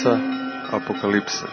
Djeca apokalipse.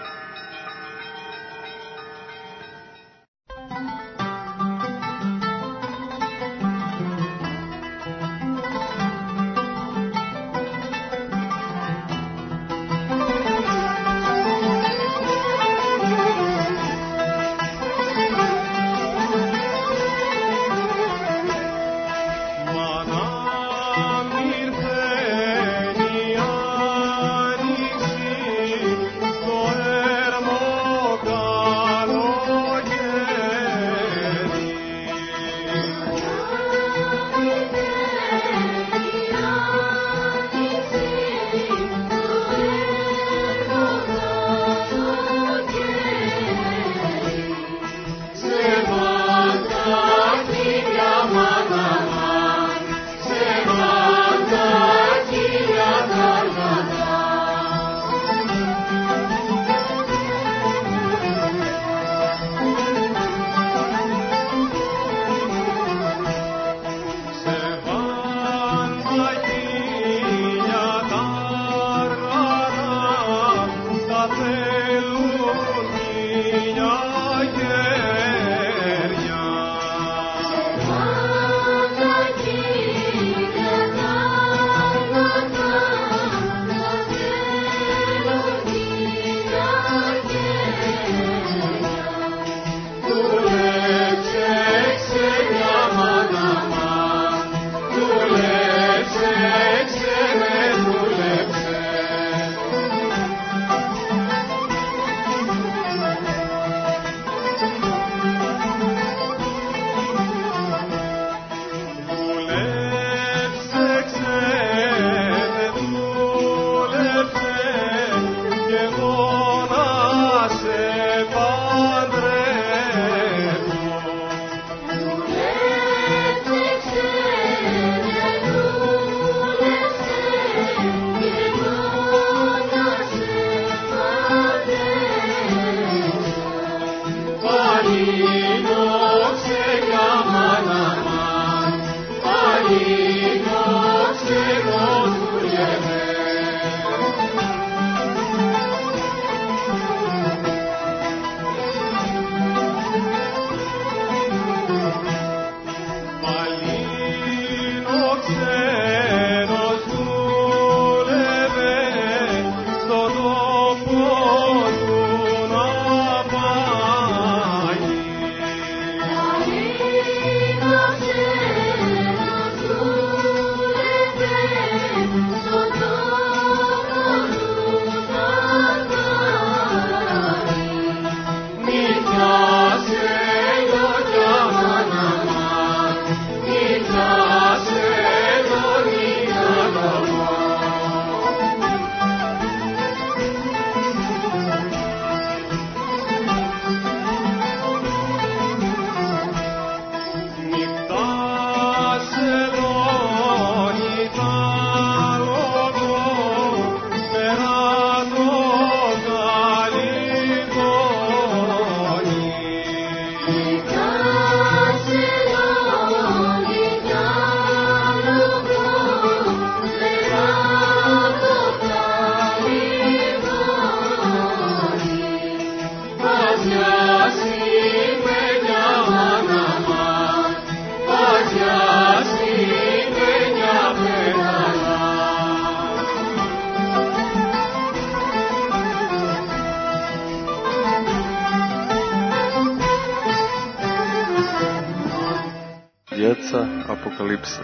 Djeca apokalipse.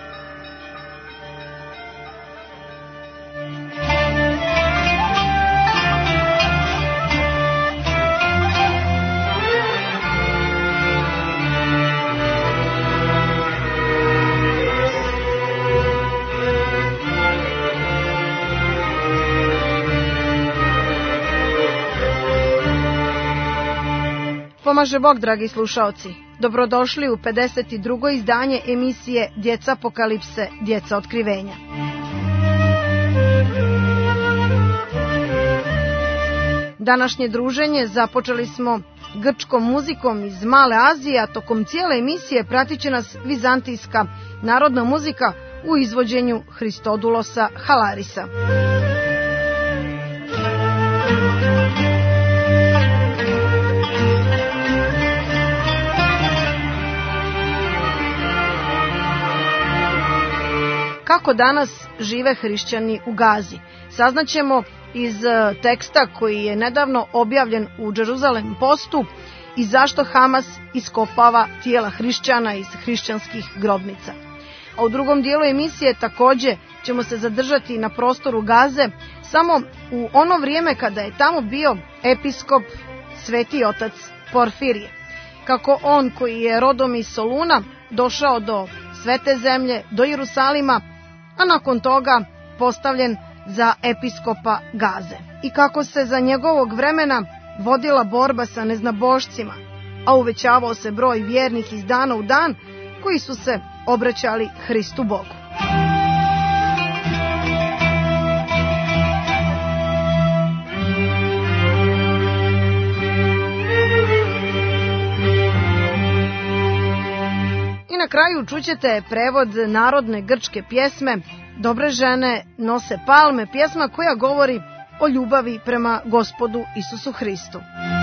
Pomaže Bog, dragi slušaoci. Dobrodošli u 52. izdanje emisije Djeca apokalipse, Djeca otkrivenja. Današnje druženje započeli smo grčkom muzikom iz Male Azije, a tokom cijele emisije pratit će nas vizantijska narodna muzika u izvođenju Hristodulosa Halarisa. kako danas žive hrišćani u Gazi. Saznaćemo iz teksta koji je nedavno objavljen u Jerusalem Postu i zašto Hamas iskopava tijela hrišćana iz hrišćanskih grobnica. A u drugom dijelu emisije također ćemo se zadržati na prostoru Gaze, samo u ono vrijeme kada je tamo bio episkop Sveti otac Porfirije. Kako on, koji je rodom iz Soluna, došao do Svete zemlje, do Jerusalima, a nakon toga postavljen za episkopa Gaze. I kako se za njegovog vremena vodila borba sa neznabošcima, a uvećavao se broj vjernih iz dana u dan koji su se obraćali Hristu Bogu. I na kraju čućete prevod narodne grčke pjesme Dobre žene nose palme, pjesma koja govori o ljubavi prema Gospodu Isusu Hristu.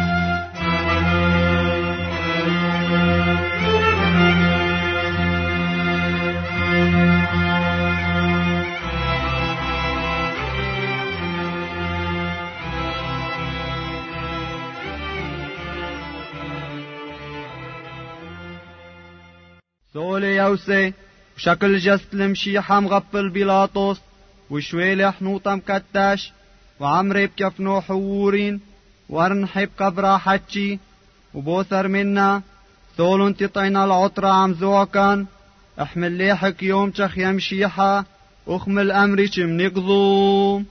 سولي يوسي وشكل جست المشيحة مغفل بيلاطس وشويلي حنوطة مكتاش وعمري بكفنو حورين وارنحي بقبرة حتشي وبوثر منا ثولن تطينا العطرة عم زوكان احمل ليحك يوم تخ يمشيحة اخمل امري منقضو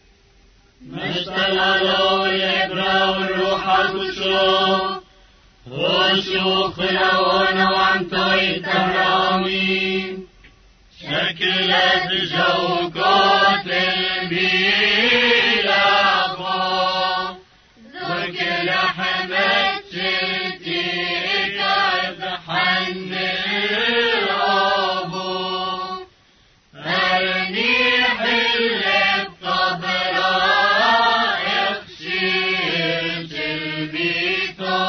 مشتغلوا يبرا والروح القدس وشوف لونا وعنطي ترامي شكلت جوقات البيلاقو ذكر حمد شلتي كعب حن الأبو أرني حلب طبرا اخشيش البيتو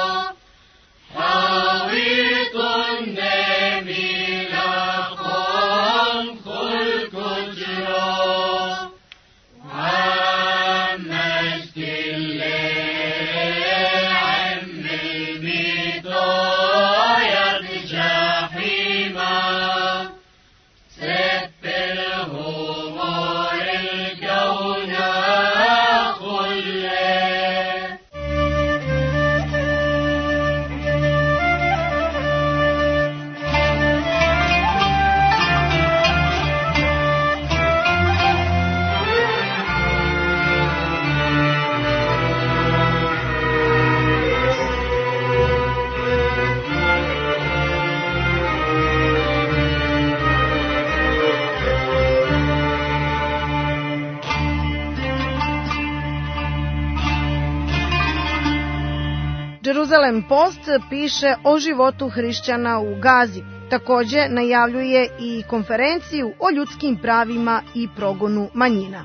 Jerusalem Post piše o životu hrišćana u Gazi. Također najavljuje i konferenciju o ljudskim pravima i progonu manjina.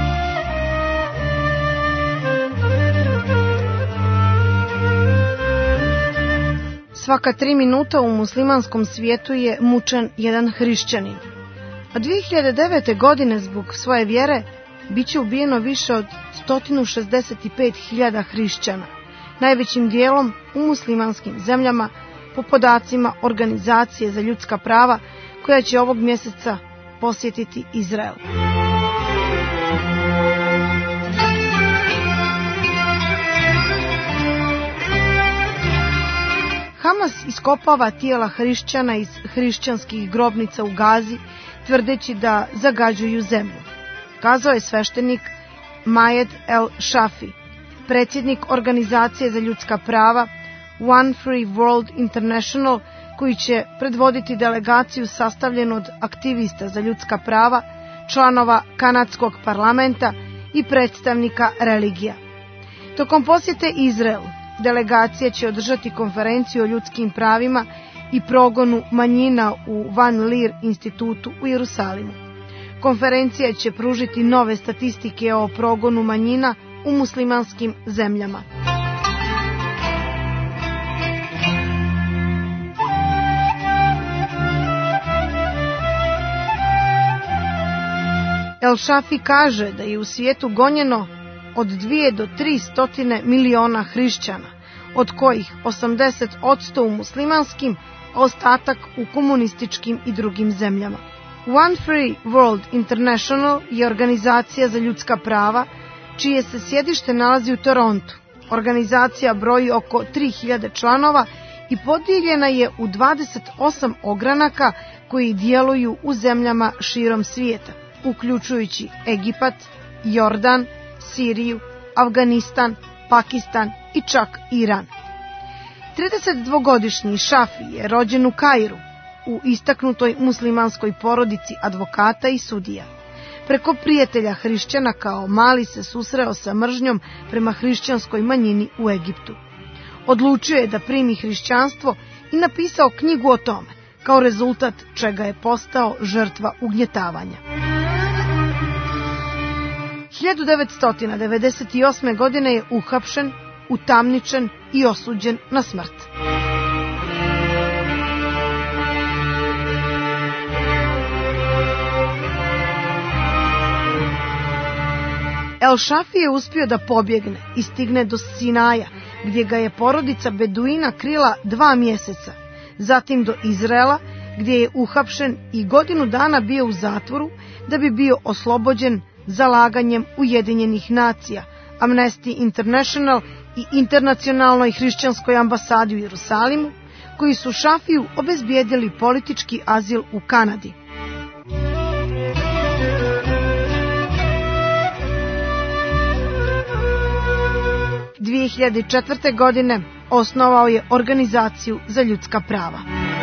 Svaka 3 minuta u muslimanskom svijetu je mučen jedan hrišćanin. A 2009. godine zbog svoje vjere biće ubijeno više od 165.000 hrišćana, najvećim dijelom u muslimanskim zemljama, po podacima Organizacije za ljudska prava, koja će ovog mjeseca posjetiti Izrael. Hamas iskopava tijela hrišćana iz hrišćanskih grobnica u Gazi, tvrdeći da zagađuju zemlju. Kazao je sveštenik Majed El Shafi, predsjednik Organizacije za ljudska prava One Free World International, koji će predvoditi delegaciju sastavljenu od aktivista za ljudska prava, članova kanadskog parlamenta i predstavnika religija. Tokom posjete Izraelu, delegacija će održati konferenciju o ljudskim pravima i progonu manjina u Van Leer institutu u Jerusalimu. Konferencija će pružiti nove statistike o progonu manjina u muslimanskim zemljama. El Shafi kaže da je u svijetu gonjeno od 2 do 300 miliona hrišćana, od kojih 80% u muslimanskim, a ostatak u komunističkim i drugim zemljama. One Free World International je organizacija za ljudska prava, čije se sjedište nalazi u Torontu. Organizacija broji oko 3000 članova i podijeljena je u 28 ogranaka koji djeluju u zemljama širom svijeta, uključujući Egipat, Jordan, Siriju, Afganistan, Pakistan i čak Iran. 32-godišnji Šafi je rođen u Kairu, u istaknutoj muslimanskoj porodici advokata i sudija. Preko prijatelja hrišćana kao mali se susreo sa mržnjom prema hrišćanskoj manjini u Egiptu. Odlučio je da primi hrišćanstvo i napisao knjigu o tome, kao rezultat čega je postao žrtva ugnjetavanja. 1998. godine je uhapšen, utamničen i osuđen na smrt. El Shafi je uspio da pobjegne i stigne do Sinaja, gdje ga je porodica Beduina krila 2 mjeseca, zatim do Izraela, gdje je uhapšen i godinu dana bio u zatvoru da bi bio oslobođen zalaganjem Ujedinjenih nacija, Amnesty International i Internacionalnoj hrišćanskoj ambasadi u Jerusalimu, koji su Šafiju obezbijedili politički azil u Kanadi. – 2004. godine osnovao je organizaciju za ljudska prava.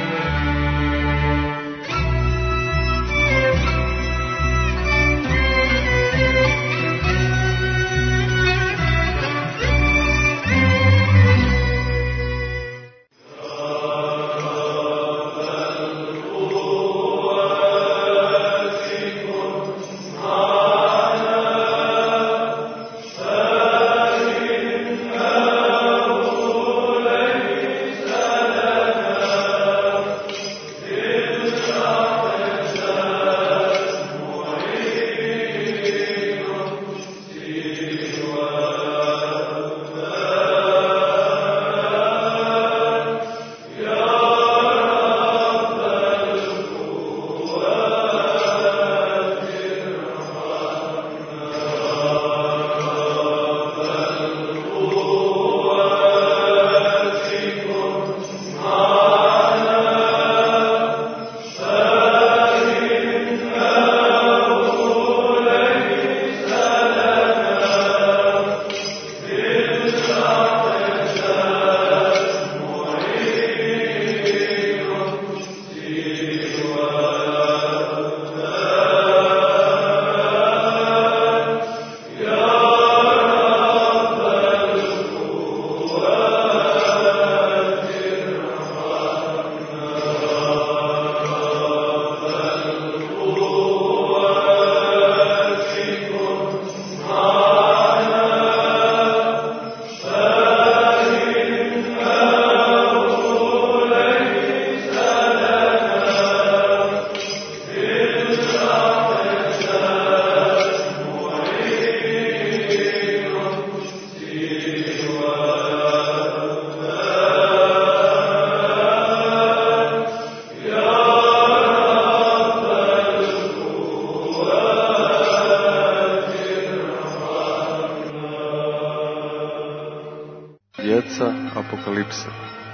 Djeca apokalipse.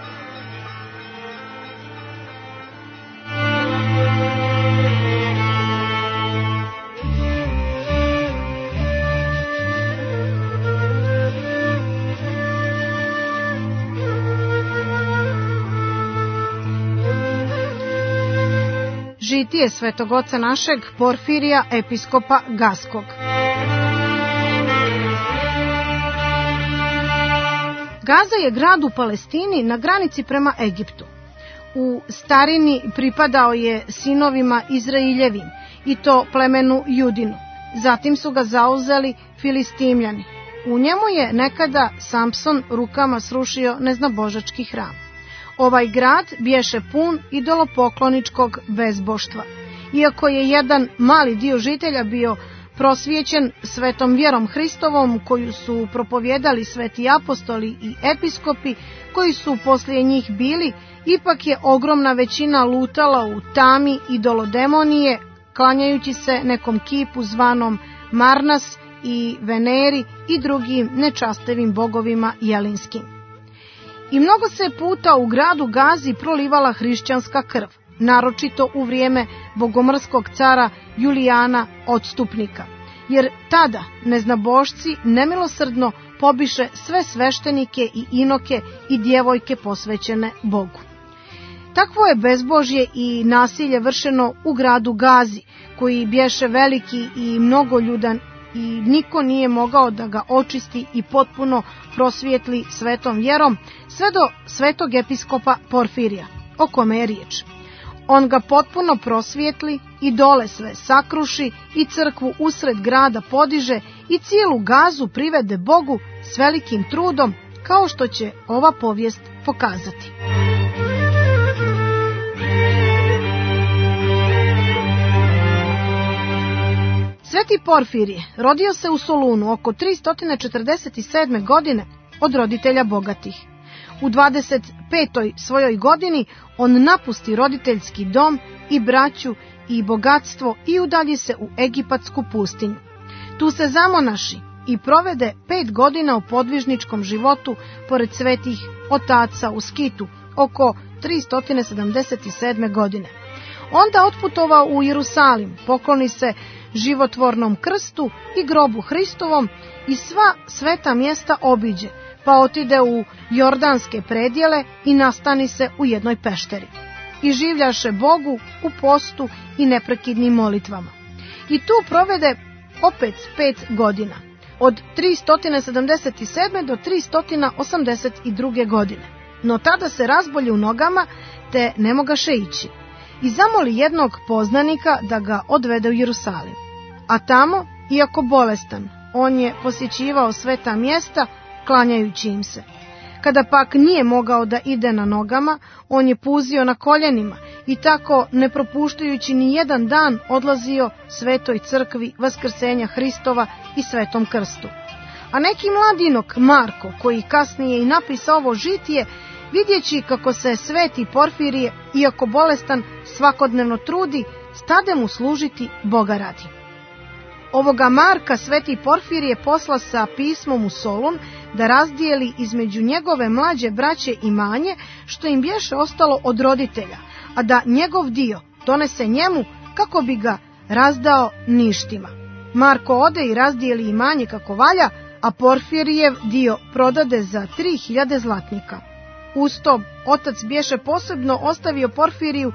Žitije svetog oca našeg Porfirija, episkopa Gaskog. Gaza je grad u Palestini na granici prema Egiptu. U starini pripadao je sinovima Izraeljevim, i to plemenu Judinu. Zatim su ga zauzeli Filistimljani. U njemu je nekada Samson rukama srušio neznabožački hram. Ovaj grad bješe pun idolopokloničkog bezboštva. Iako je jedan mali dio žitelja bio prosvijećen svetom vjerom Hristovom koju su propovjedali sveti apostoli i episkopi koji su poslije njih bili, ipak je ogromna većina lutala u tami idolodemonije, klanjajući se nekom kipu zvanom Marnas i Veneri i drugim nečastivim bogovima jelinskim. I mnogo se puta u gradu Gazi prolivala hrišćanska krv, naročito u vrijeme bogomrskog cara Julijana Odstupnika, jer tada neznabošci nemilosrdno pobiše sve sveštenike i inoke i djevojke posvećene Bogu. Takvo je bezbožje i nasilje vršeno u gradu Gazi, koji bješe veliki i mnogoljudan i niko nije mogao da ga očisti i potpuno prosvijetli svetom vjerom, sve do svetog episkopa Porfirija, o kome je riječ. On ga potpuno prosvijetli i dole sve sakruši i crkvu usred grada podiže i cijelu Gazu privede Bogu s velikim trudom, kao što će ova povijest pokazati. Sveti Porfirije rodio se u Solunu oko 347. godine od roditelja bogatih. U 25. svojoj godini on napusti roditeljski dom i braću i bogatstvo i udalji se u Egipatsku pustinju. Tu se zamonaši i provede 5 godina u podvižničkom životu pored svetih otaca u Skitu oko 377. godine. Onda otputovao u Jerusalim, pokloni se životvornom krstu i grobu Hristovom i sva sveta mjesta obiđe, pa otide u jordanske predjele i nastani se u jednoj pešteri. I življaše Bogu u postu i neprekidnim molitvama. I tu provede opet 5 godina, od 377. do 382. godine. No tada se razbolji u nogama, te ne mogaše ići. I zamoli jednog poznanika da ga odvede u Jerusalim. A tamo, iako bolestan, on je posjećivao sveta mjesta, klanjajući im se. Kada pak nije mogao da ide na nogama, on je puzio na koljenima i tako, ne propuštajući ni jedan dan, odlazio svetoj crkvi Vaskrsenja Hristova i svetom krstu. A neki mladinok, Marko, koji kasnije i napisao ovo žitije, vidjeći kako se sveti Porfirije, iako bolestan, svakodnevno trudi, stade mu služiti Boga radi. Ovoga Marka sveti Porfirije posla sa pismom u Solun da razdijeli između njegove mlađe braće imanje što im bješe ostalo od roditelja, a da njegov dio donese njemu kako bi ga razdao ništima. Marko ode i razdijeli imanje kako valja, a Porfirijev dio prodade za 3000 zlatnika. Uz to, otac bješe posebno ostavio Porfiriju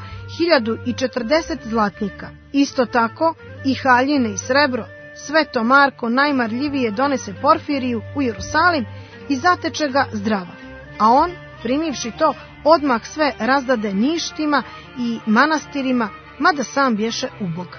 1040 zlatnika. Isto tako i haljine i srebro. Sveto Marko najmarljivije donese Porfiriju u Jerusalim i zateče ga zdrava. A on, primivši to, odmah sve razdade ništima i manastirima, mada sam bješe ubog.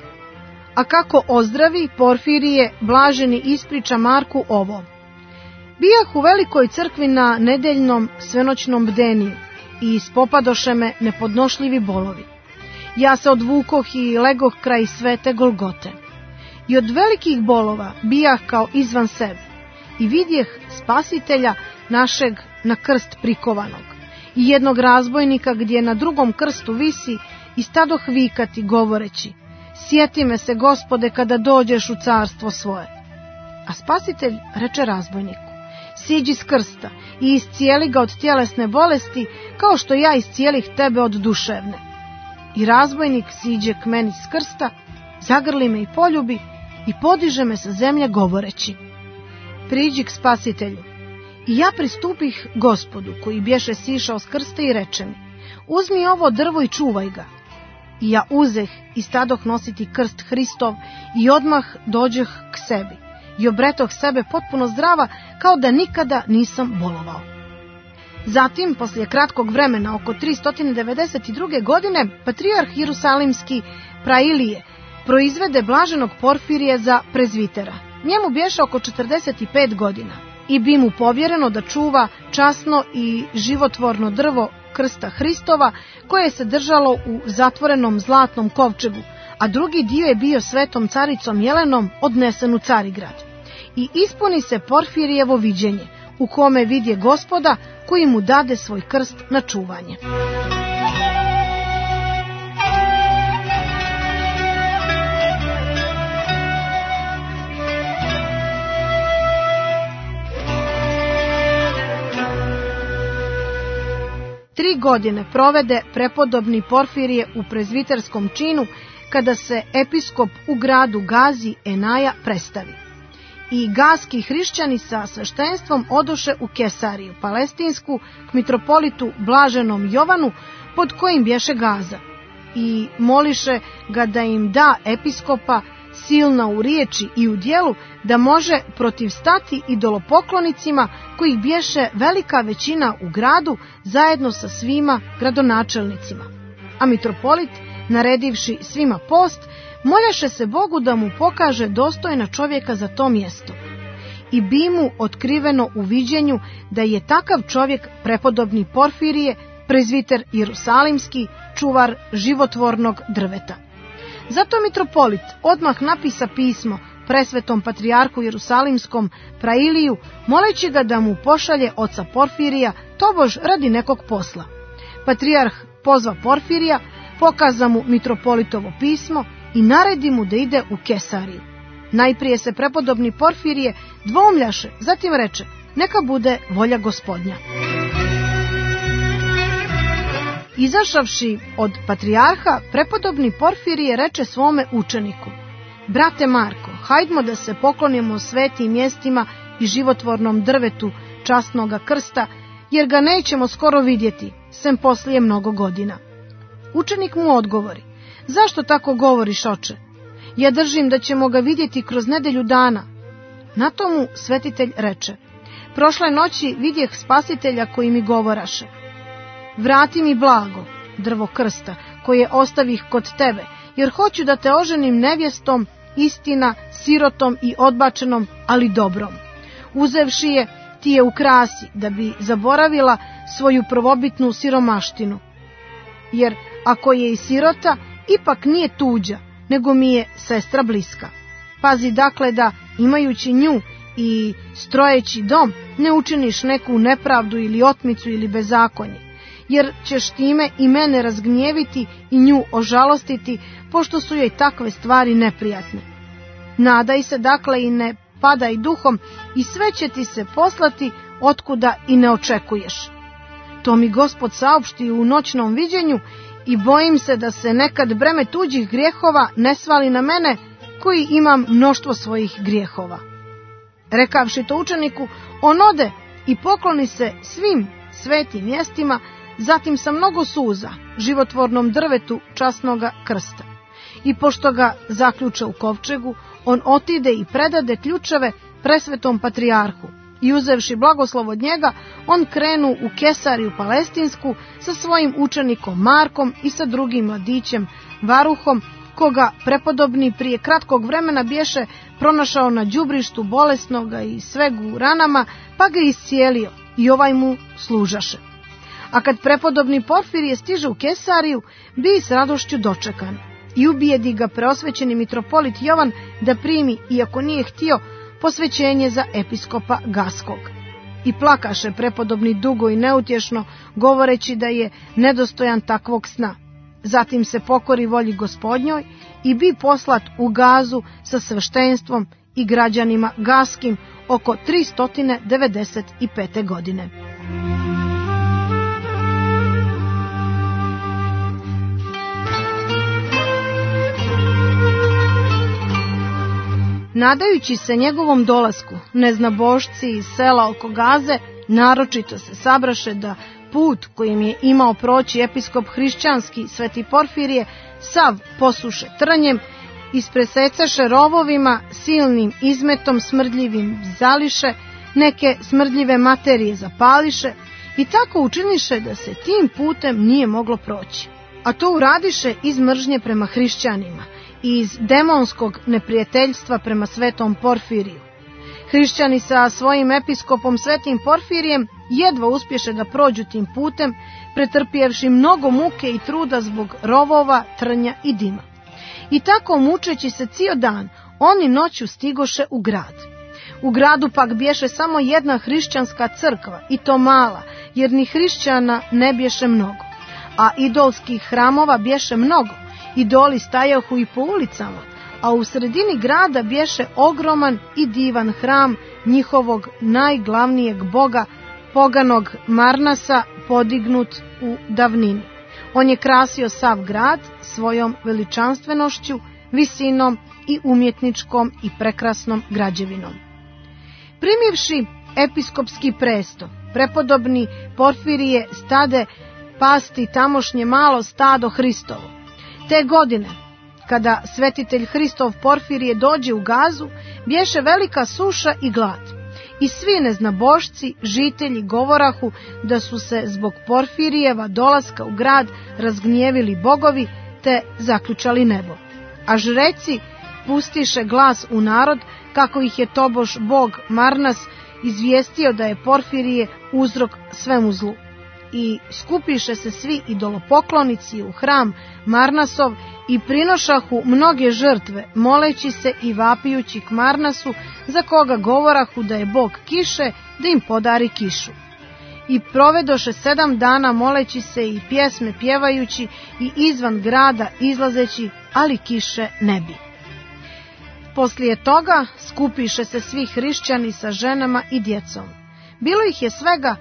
A kako ozdravi, Porfirije blaženi ispriča Marku ovo: bijah u velikoj crkvi na nedeljnom svenoćnom bdeniju i ispopadoše me nepodnošljivi bolovi. Ja se odvukoh i legoh kraj svete Golgote. I od velikih bolova bijah kao izvan sebe i vidjeh Spasitelja našeg na krst prikovanog i jednog razbojnika gdje na drugom krstu visi i stadoh vikati govoreći: sjeti me se, Gospode, kada dođeš u carstvo svoje. A Spasitelj reče razbojniku: siđi s krsta i iscijeli ga od tjelesne bolesti, kao što ja iscijelih tebe od duševne. I razbojnik siđe k meni s krsta, zagrli me i poljubi i podiže me sa zemlje govoreći: priđi k Spasitelju. I ja pristupih Gospodu, koji bješe sišao s krsta, i reče mi: uzmi ovo drvo i čuvaj ga. I ja uzeh i stadoh nositi krst Hristov i odmah dođeh k sebi i obretoh sebe potpuno zdrava, kao da nikada nisam bolovao. Zatim, poslije kratkog vremena, oko 392. godine, patrijarh Jerusalimski Prailije proizvede blaženog Porfirije za prezvitera. Njemu bješe oko 45 godina i bi mu povjereno da čuva časno i životvorno drvo krsta Hristova, koje se držalo u zatvorenom zlatnom kovčegu, a drugi dio je bio svetom caricom Jelenom odnesen u Carigrad. I ispuni se Porfirijevo viđenje, u kome vidje Gospoda koji mu dade svoj krst na čuvanje. Tri godine provede prepodobni Porfirije u prezviterskom činu, kada se episkop u gradu Gazi Enaja predstavi. I gazski hrišćani sa sveštenstvom odoše u Kesariju Palestinsku k mitropolitu Blaženom Jovanu, pod kojim bješe Gaza, i moliše ga da im da episkopa silna u riječi i u djelu, da može protivstati idolopoklonicima, kojih bješe velika većina u gradu, zajedno sa svima gradonačelnicima. A mitropolit, naredivši svima post, moljaše se Bogu da mu pokaže dostojna čovjeka za to mjesto. I bi mu otkriveno u viđenju da je takav čovjek prepodobni Porfirije, prezviter Jerusalimski, čuvar životvornog drveta. Zato mitropolit odmah napisa pismo presvetom patrijarhu Jerusalimskom Prailiju, moleći ga da mu pošalje oca Porfirija, tobož radi nekog posla. Patrijarh pozva Porfirija, pokaza mu mitropolitovo pismo i naredi mu da ide u Kesariju. Najprije se prepodobni Porfirije dvoumljaše, zatim reče: neka bude volja Gospodnja. Izašavši od patrijarha, prepodobni Porfirije reče svome učeniku: brate Marko, hajdmo da se poklonimo svetim mjestima i životvornom drvetu časnoga krsta, jer ga nećemo skoro vidjeti, sem poslije mnogo godina. Učenik mu odgovori: zašto tako govoriš, oče? Ja držim da ćemo ga vidjeti kroz nedelju dana. Na to mu svetitelj reče: prošle noći vidjeh spasitelja koji mi govoraše: vrati mi blago, drvo krsta, koje ostavih kod tebe, jer hoću da te oženim nevjestom, istina, sirotom i odbačenom, ali dobrom. Uzevši je, ti je ukrasi, da bi zaboravila svoju prvobitnu siromaštinu. Jer ako je i sirota, ipak nije tuđa, nego mi je sestra bliska. Pazi dakle da, imajući nju i strojeći dom, ne učiniš neku nepravdu ili otmicu ili bezakonje, jer ćeš time i mene razgnjeviti i nju ožalostiti, pošto su joj takve stvari neprijatne. Nadaj se dakle i ne padaj duhom, i sve će ti se poslati otkuda i ne očekuješ. To mi Gospod saopšti u noćnom viđenju, i bojim se da se nekad breme tuđih grijehova ne svali na mene, koji imam mnoštvo svojih grijehova. Rekavši to učeniku, on ode i pokloni se svim svetim mjestima, zatim sa mnogo suza životvornom drvetu časnoga krsta. I pošto ga zaključe u kovčegu, on otide i predade ključeve presvetom patrijarhu. I uzevši blagoslov od njega, on krenu u Kesariju Palestinsku sa svojim učenikom Markom i sa drugim mladićem Varuhom, koga prepodobni prije kratkog vremena bješe pronašao na đubrištu bolesnoga i sveg u ranama, pa ga iscijelio, i ovaj mu služaše. A kad prepodobni Porfirije stiže u Kesariju, bi s radošću dočekan, i ubijedi ga preosvećeni mitropolit Jovan da primi, iako nije htio, posvećenje za episkopa Gaskog. I plakaše prepodobni dugo i neutješno, govoreći da je nedostojan takvog sna. Zatim se pokori volji Gospodnjoj i bi poslat u Gazu sa sveštenstvom i građanima gaskim oko 395. godine. Nadajući se njegovom dolasku, neznabošci iz sela oko Gaze naročito se sabraše da put kojim je imao proći episkop hrišćanski sveti Porfirije sav posuše trnjem, ispresecaše rovovima, silnim izmetom smrdljivim zališe, neke smrdljive materije zapališe i tako učiniše da se tim putem nije moglo proći. A to uradiše iz mržnje prema hrišćanima i iz demonskog neprijateljstva prema svetom Porfiriju. Hrišćani sa svojim episkopom svetim Porfirijem jedva uspješe da prođu tim putem, pretrpjevši mnogo muke i truda zbog rovova, trnja i dima. I tako mučeći se cijel dan, oni noću stigoše u grad. U gradu pak bješe samo jedna hrišćanska crkva, i to mala, jer ni hrišćana ne bješe mnogo. A idolskih hramova bješe mnogo, idoli stajahu i po ulicama, a u sredini grada bješe ogroman i divan hram njihovog najglavnijeg boga, poganog Marnasa, podignut u davnini. On je krasio sav grad svojom veličanstvenošću, visinom i umjetničkom i prekrasnom građevinom. Primivši episkopski presto, prepodobni Porfirije stade pasti tamošnje malo stado Hristovo. Te godine, kada svetitelj Hristov Porfirije dođe u Gazu, bješe velika suša i glad. I svi neznabošci, žitelji govorahu da su se zbog Porfirijeva dolaska u grad razgnjevili bogovi, te zaključali nebo. A žreci pustiše glas u narod, kako ih je tobož bog Marnas izvijestio da je Porfirije uzrok svemu zlu. I skupiše se svi idolopoklonici u hram Marnasov i prinošahu mnoge žrtve, moleći se i vapijući k Marnasu, za koga govorahu da je bog kiše, da im podari kišu. I provedoše 7 dana moleći se i pjesme pjevajući i izvan grada izlazeći, ali kiše ne bi. Poslije toga skupiše se svi hrišćani sa ženama i djecom. Bilo ih je svega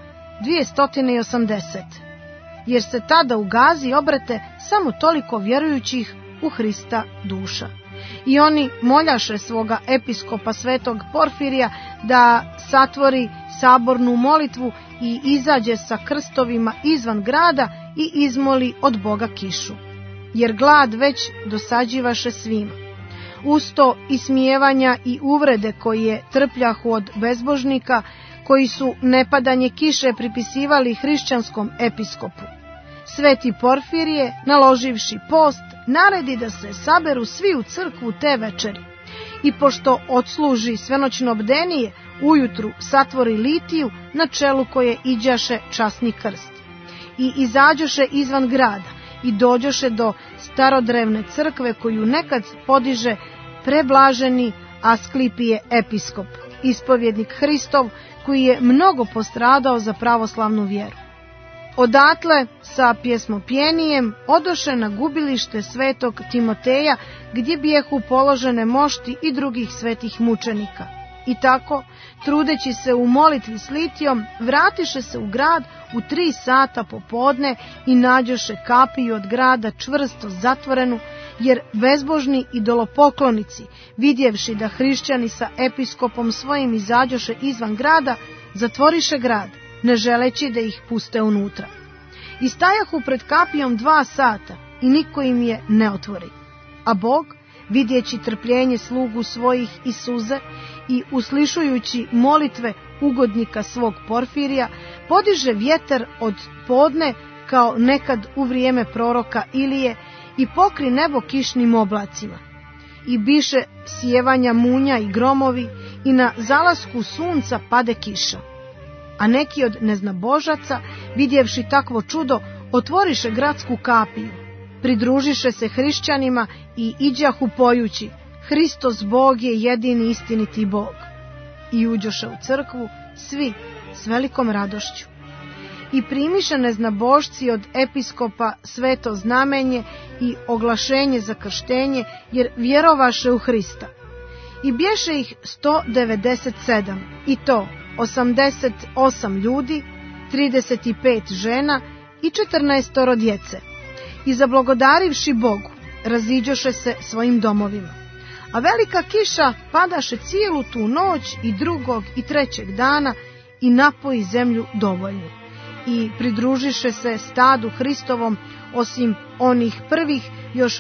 280, jer se tada u Gazi obrate samo toliko vjerujućih u Hrista duša. I oni moljaše svoga episkopa svetog Porfirija da satvori sabornu molitvu i izađe sa krstovima izvan grada i izmoli od Boga kišu, jer glad već dosađivaše svima. Usto ismijevanja i uvrede koje trpljahu od bezbožnika, koji su nepadanje kiše pripisivali hrišćanskom episkopu. Sveti Porfirije, naloživši post, naredi da se saberu svi u crkvu te večeri. I pošto odsluži svenoćno bdenije, ujutru satvori litiju, na čelu koje iđaše časni krst. I izađoše izvan grada i dođoše do starodrevne crkve koju nekad podiže preblaženi Asklipije episkop, ispovjednik Hristov, koji je mnogo postradao za pravoslavnu vjeru. Odatle sa pjesmopjenijem odoše na gubilište svetog Timoteja, gdje bijehu položene mošti i drugih svetih mučenika. I tako, trudeći se u molitvi s litijom, vratiše se u grad u 3 sata popodne i nađoše kapiju od grada čvrsto zatvorenu, jer bezbožni idolopoklonici, vidjevši da hrišćani sa episkopom svojim izađoše izvan grada, zatvoriše grad, ne želeći da ih puste unutra. I stajahu pred kapijom 2 sata i niko im je ne otvori. A Bog, vidjeći trpljenje slugu svojih i suze i uslišujući molitve ugodnika svog Porfirija, podiže vjetar od podne kao nekad u vrijeme proroka Ilije i pokri nebo kišnim oblacima. I biše sjevanja munja i gromovi i na zalasku sunca pade kiša. A neki od neznabožaca, vidjevši takvo čudo, otvoriše gradsku kapiju, pridružiše se hrišćanima i iđahu pojući: Hristos Bog je jedini istiniti Bog. I uđoše u crkvu svi s velikom radošću. I primiše neznabošci od episkopa sveto znamenje i oglašenje za krštenje, jer vjerovaše u Hrista. I bješe ih 197, i to 88 ljudi, 35 žena i 14 djece. I zablagodarivši Bogu, raziđoše se svojim domovima. A velika kiša padaše cijelu tu noć i 2. i 3. dana i napoji zemlju dovoljno. I pridružiše se stadu Hristovom, osim onih prvih, još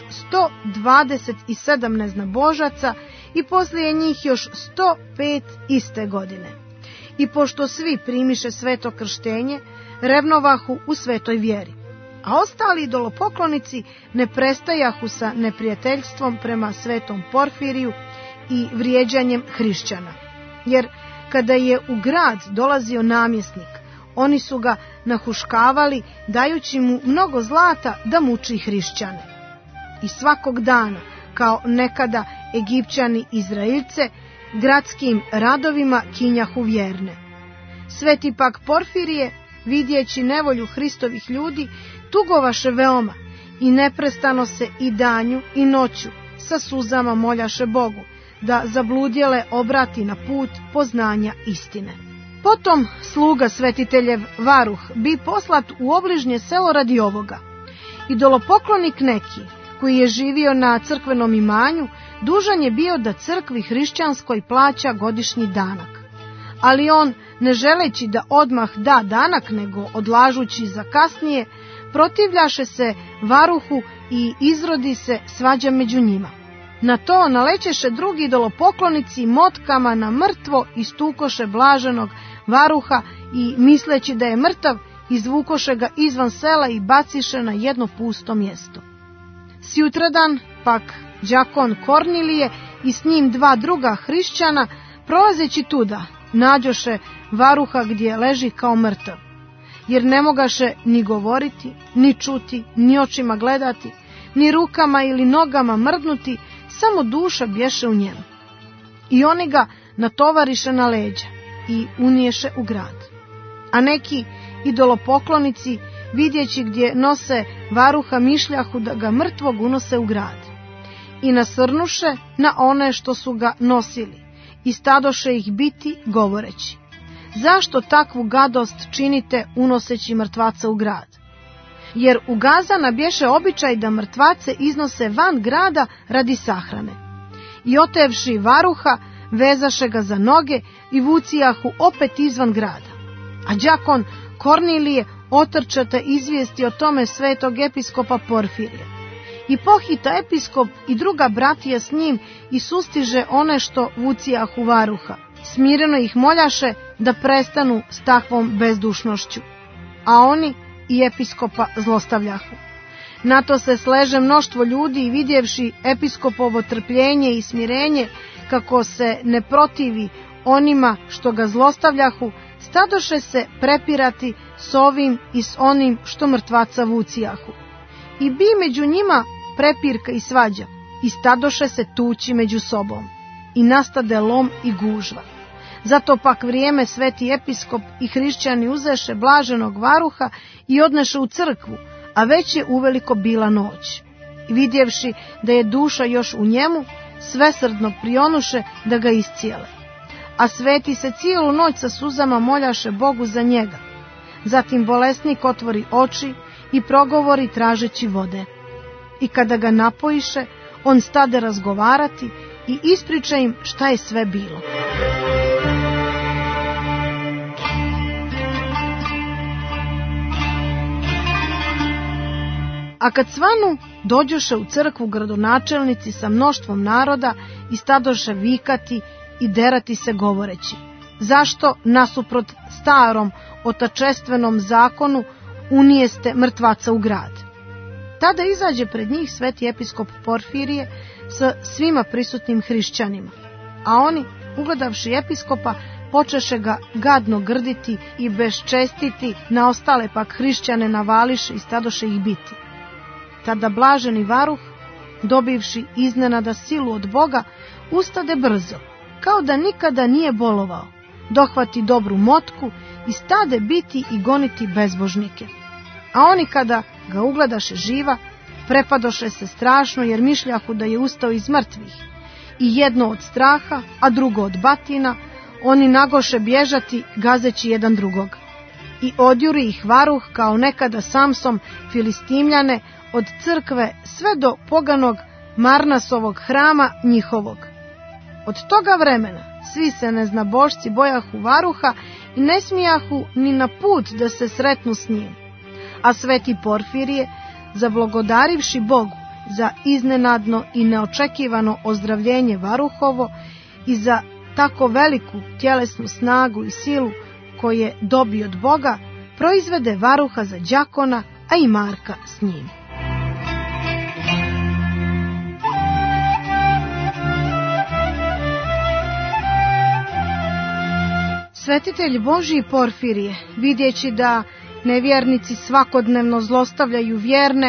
127 neznabožaca i poslije njih još 105 iste godine. I pošto svi primiše sveto krštenje, revnovahu u svetoj vjeri. A ostali idolopoklonici ne prestajahu sa neprijateljstvom prema svetom Porfiriju i vrijeđanjem hrišćana. Jer kada je u grad dolazio namjesnik, oni su ga nahuškavali, dajući mu mnogo zlata da muči hrišćane. I svakog dana, kao nekada Egipćani Izraelce, gradskim radovima kinjahu vjerne. Sveti pak Porfirije, vidjeći nevolju Hristovih ljudi, tugovaše veoma i neprestano se i danju i noću sa suzama moljaše Bogu, da zabludjele obrati na put poznanja istine. Potom sluga svetiteljev Varuh bi poslat u obližnje selo radi ovoga. Idolopoklonik neki, koji je živio na crkvenom imanju, dužan je bio da crkvi hrišćanskoj plaća godišnji danak. Ali on, ne želeći da odmah da danak, nego odlažući za kasnije, protivljaše se Varuhu i izrodi se svađa među njima. Na to nalećeše drugi idolopoklonici motkama na mrtvo istukoše blaženog Varuha i, misleći da je mrtav, izvukoše ga izvan sela i baciše na jedno pusto mjesto. Sjutradan pak đakon Kornilije i s njim dva druga hrišćana, prolazeći tuda, nađoše Varuha gdje leži kao mrtav, jer ne mogaše ni govoriti, ni čuti, ni očima gledati, ni rukama ili nogama mrdnuti, samo duša bješe u njemu. I oni ga natovariše na leđa i uniješe u grad. A neki idolopoklonici, vidjeći gdje nose Varuha, mišljahu da ga mrtvog unose u grad. I nasrnuše na one što su ga nosili i stadoše ih biti, govoreći: zašto takvu gadost činite unoseći mrtvaca u grad? Jer u Gazana bješe običaj da mrtvace iznose van grada radi sahrane. I otevši Varuha, vezaše ga za noge i vucijahu opet izvan grada. A đakon Kornilije otrčate izvijesti o tome svetog episkopa Porfirija. I pohita episkop i druga bratija s njim i sustiže one što vucijahu Varuha. Smireno ih moljaše da prestanu s takvom bezdušnošću, a oni i episkopa zlostavljahu. Na to se sleže mnoštvo ljudi i vidjevši episkopovo trpljenje i smirenje, kako se ne protivi onima što ga zlostavljahu, stadoše se prepirati s ovim i s onim što mrtvaca vucijahu. I bi među njima prepirka i svađa, i stadoše se tući među sobom, i nastade lom i gužva. Zato pak vrijeme sveti episkop i hrišćani uzeše blaženog Varuha i odneše u crkvu, a već je uveliko bila noć. I vidjevši da je duša još u njemu, svesrdno prionuše da ga iscijele. A sveti se cijelu noć sa suzama moljaše Bogu za njega. Zatim bolesnik otvori oči i progovori tražeći vode. I kada ga napojiše, on stade razgovarati i ispriča im šta je sve bilo. A kad svanu, dođoše u crkvu gradonačelnici sa mnoštvom naroda i stadoše vikati i derati se govoreći: zašto nasuprot starom otačestvenom zakonu unijeste mrtvaca u grad? Tada izađe pred njih sveti episkop Porfirije sa svima prisutnim hrišćanima, a oni, ugledavši episkopa, počeše ga gadno grditi i beščestiti, na ostale pak hrišćane navališe i stadoše ih biti. Tada blaženi Varuh, dobivši iznenada silu od Boga, ustade brzo, kao da nikada nije bolovao, dohvati dobru motku i stade biti i goniti bezbožnike. A oni kada ga ugledaše živa, prepadoše se strašno, jer mišljahu da je ustao iz mrtvih. I jedno od straha, a drugo od batina, oni nagoše bježati, gazeći jedan drugog. I odjuri ih Varuh kao nekada Samsom Filistimljane od crkve sve do poganog Marnasovog hrama njihovog. Od toga vremena svi se neznabošci bojahu Varuha i ne smijahu ni na put da se sretnu s njim. A sveti Porfirije, zablagodarivši Bogu za iznenadno i neočekivano ozdravljenje Varuhovo i za tako veliku tjelesnu snagu i silu koje dobio od Boga, proizvede Varuha za đakona, a i Marka s njim. Svetitelj Božji Porfirije, vidjeći da nevjernici svakodnevno zlostavljaju vjerne,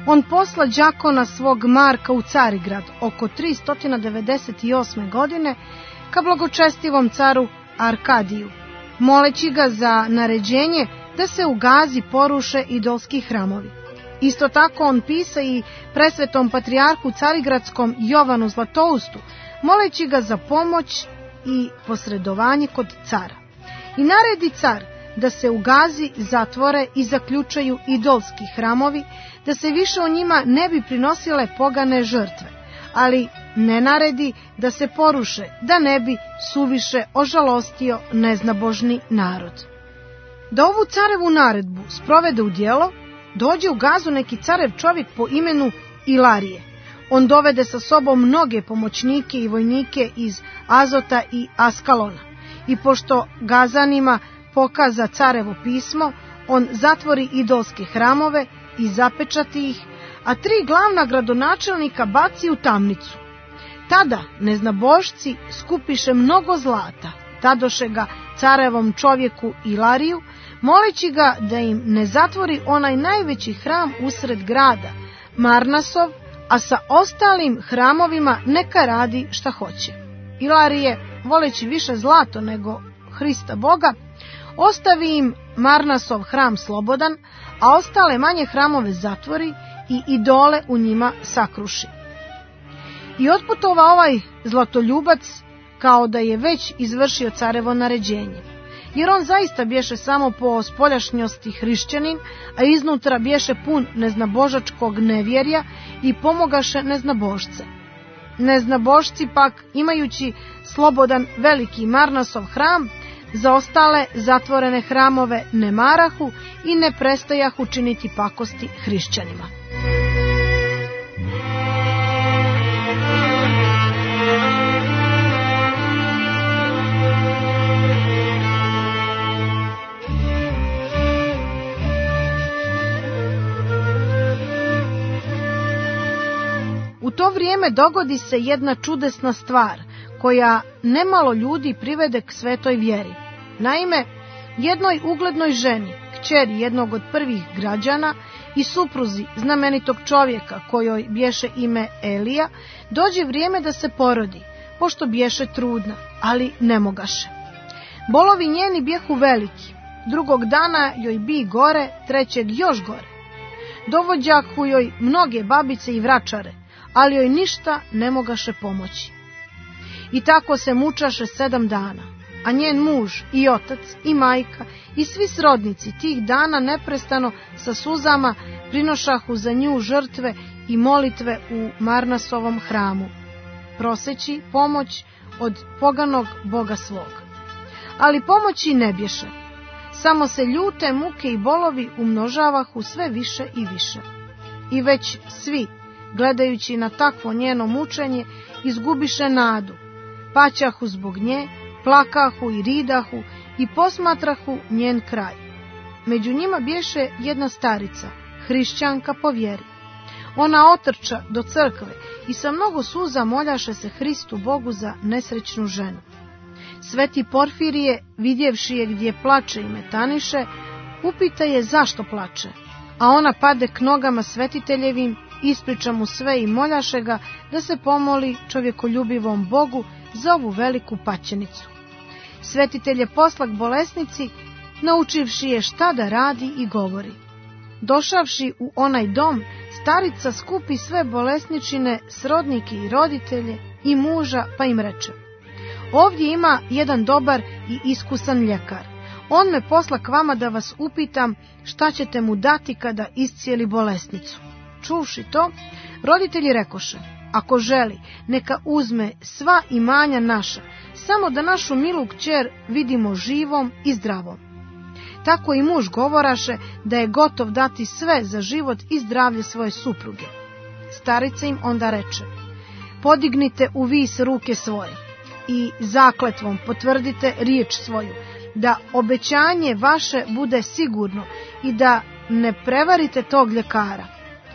On posla đakona svog Marka u Carigrad oko 398. godine ka blagočestivom caru Arkadiju, moleći ga za naređenje da se u Gazi poruše idolski hramovi. Isto tako on pisa i presvetom patrijarhu carigradskom Jovanu Zlatoustu, moleći ga za pomoć i posredovanje kod cara. I naredi car da se u Gazi zatvore i zaključaju idolski hramovi, da se više o njima ne bi prinosile pogane žrtve, ali ne naredi da se poruše, da ne bi suviše ožalostio neznabožni narod. Da ovu carevu naredbu sprovede u djelo, dođe u Gazu neki carev čovjek po imenu Ilarije. On dovede sa sobom mnoge pomoćnike i vojnike iz Azota i Askalona. I pošto Gazanima pokaza carevo pismo, on zatvori idolske hramove i zapečati ih, a 3 glavna gradonačelnika baci u tamnicu. Tada neznabošci skupiše mnogo zlata, dadoše ga carevom čovjeku Ilariju, moleći ga da im ne zatvori onaj najveći hram usred grada, Marnasov, a sa ostalim hramovima neka radi šta hoće. Ilarije, voleći više zlato nego Hrista Boga, ostavi im Marnasov hram slobodan, a ostale manje hramove zatvori i idole u njima sakruši. I otputova ovaj zlatoljubac kao da je već izvršio carevo naređenje, jer on zaista bješe samo po spoljašnjosti hrišćanin, a iznutra bješe pun neznabožačkog nevjerja i pomogaše neznabošce. Neznabošci pak, imajući slobodan veliki Marnasov hram, za ostale zatvorene hramove ne marahu i ne prestajahu činiti pakosti hrišćanima. U to vrijeme dogodi se jedna čudesna stvar, koja nemalo ljudi privede k svetoj vjeri. Naime, jednoj uglednoj ženi, kćeri jednog od prvih građana i supruzi znamenitog čovjeka kojoj bješe ime Elija, dođe vrijeme da se porodi, pošto bješe trudna, ali ne mogaše. Bolovi njeni bjehu veliki, drugog dana joj bi gore, trećeg još gore. Dovođahu joj mnoge babice i vračare, ali joj ništa ne mogaše pomoći. I tako se mučaše 7 dana, a njen muž i otac i majka i svi srodnici tih dana neprestano sa suzama prinošahu za nju žrtve i molitve u Marnasovom hramu, proseći pomoć od poganog boga svog. Ali pomoći ne bješe, samo se ljute muke i bolovi umnožavahu sve više i više. I već svi, gledajući na takvo njeno mučenje, izgubiše nadu, paćahu zbog nje, plakahu i ridahu i posmatrahu njen kraj. Među njima bješe jedna starica, hrišćanka po vjeri. Ona otrča do crkve i sa mnogo suza moljaše se Hristu Bogu za nesrećnu ženu. Sveti Porfirije, vidjevši je gdje plače i metaniše, upita je zašto plače, a ona pade k nogama svetiteljevim, ispriča mu sve i moljaše ga da se pomoli čovjekoljubivom Bogu za ovu veliku paćenicu. Svetitelj je posla k bolesnici, naučivši je šta da radi i govori. Došavši u onaj dom, starica skupi sve bolesničine, srodnike i roditelje i muža, pa im reče: ovdje ima jedan dobar i iskusan ljekar. On me posla k vama da vas upitam šta ćete mu dati kada iscijeli bolesnicu. Čuvši to, roditelji rekoše: ako želi, neka uzme sva imanja naša, samo da našu milu kćer vidimo živom i zdravom. Tako i muž govoraše da je gotov dati sve za život i zdravlje svoje supruge. Starica im onda reče: podignite u vis ruke svoje i zakletvom potvrdite riječ svoju, da obećanje vaše bude sigurno i da ne prevarite tog ljekara.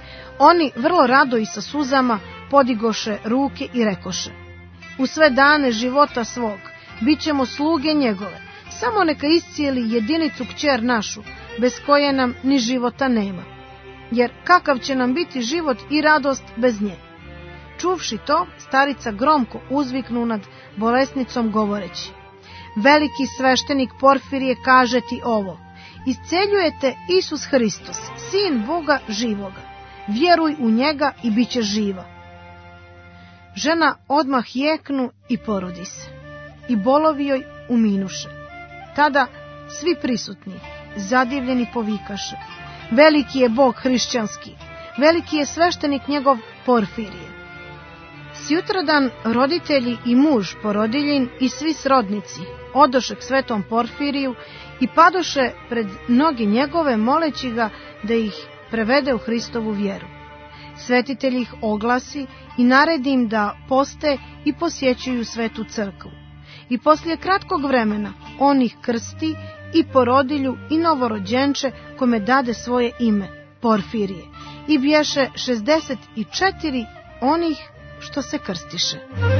Oni vrlo rado i sa suzama podigoše ruke i rekoše: u sve dane života svog bit ćemo sluge njegove, samo neka iscijeli jedinicu kćer našu, bez koje nam ni života nema. jer kakav će nam biti život i radost bez nje? Čuvši to, starica gromko uzviknu nad bolesnicom govoreći: veliki sveštenik Porfirije kaže ti ovo: isceljujete Isus Hristos, sin Boga živoga. Vjeruj u njega i bit će živa. Žena odmah jeknu i porodi se, i bolovi joj uminuše. Tada svi prisutni, zadivljeni, povikaše: veliki je Bog hrišćanski, veliki je sveštenik njegov Porfirije. Sjutradan roditelji i muž porodiljin i svi srodnici odoše k svetom Porfiriju i padoše pred noge njegove, moleći ga da ih prevede u Hristovu vjeru. Svetitelj ih oglasi i naredi im da poste i posjećuju svetu crkvu. I poslije kratkog vremena on ih krsti, i porodilju i novorođenče, kome dade svoje ime Porfirije. I bješe 64 onih što se krstiše.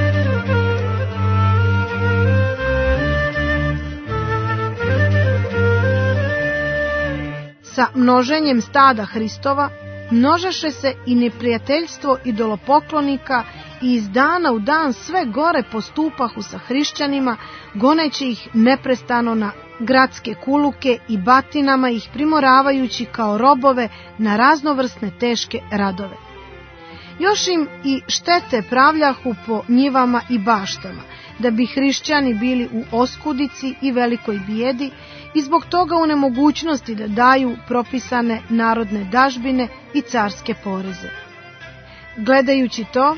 Sa množenjem stada Hristova množeše se i neprijateljstvo idolopoklonika, i iz dana u dan sve gore postupahu sa hrišćanima, goneći ih neprestano na gradske kuluke i batinama ih primoravajući kao robove na raznovrsne teške radove. Još im i štete pravljahu po njivama i baštama, da bi hrišćani bili u oskudici i velikoj bijedi, i zbog toga u nemogućnosti da daju propisane narodne dažbine i carske poreze. Gledajući to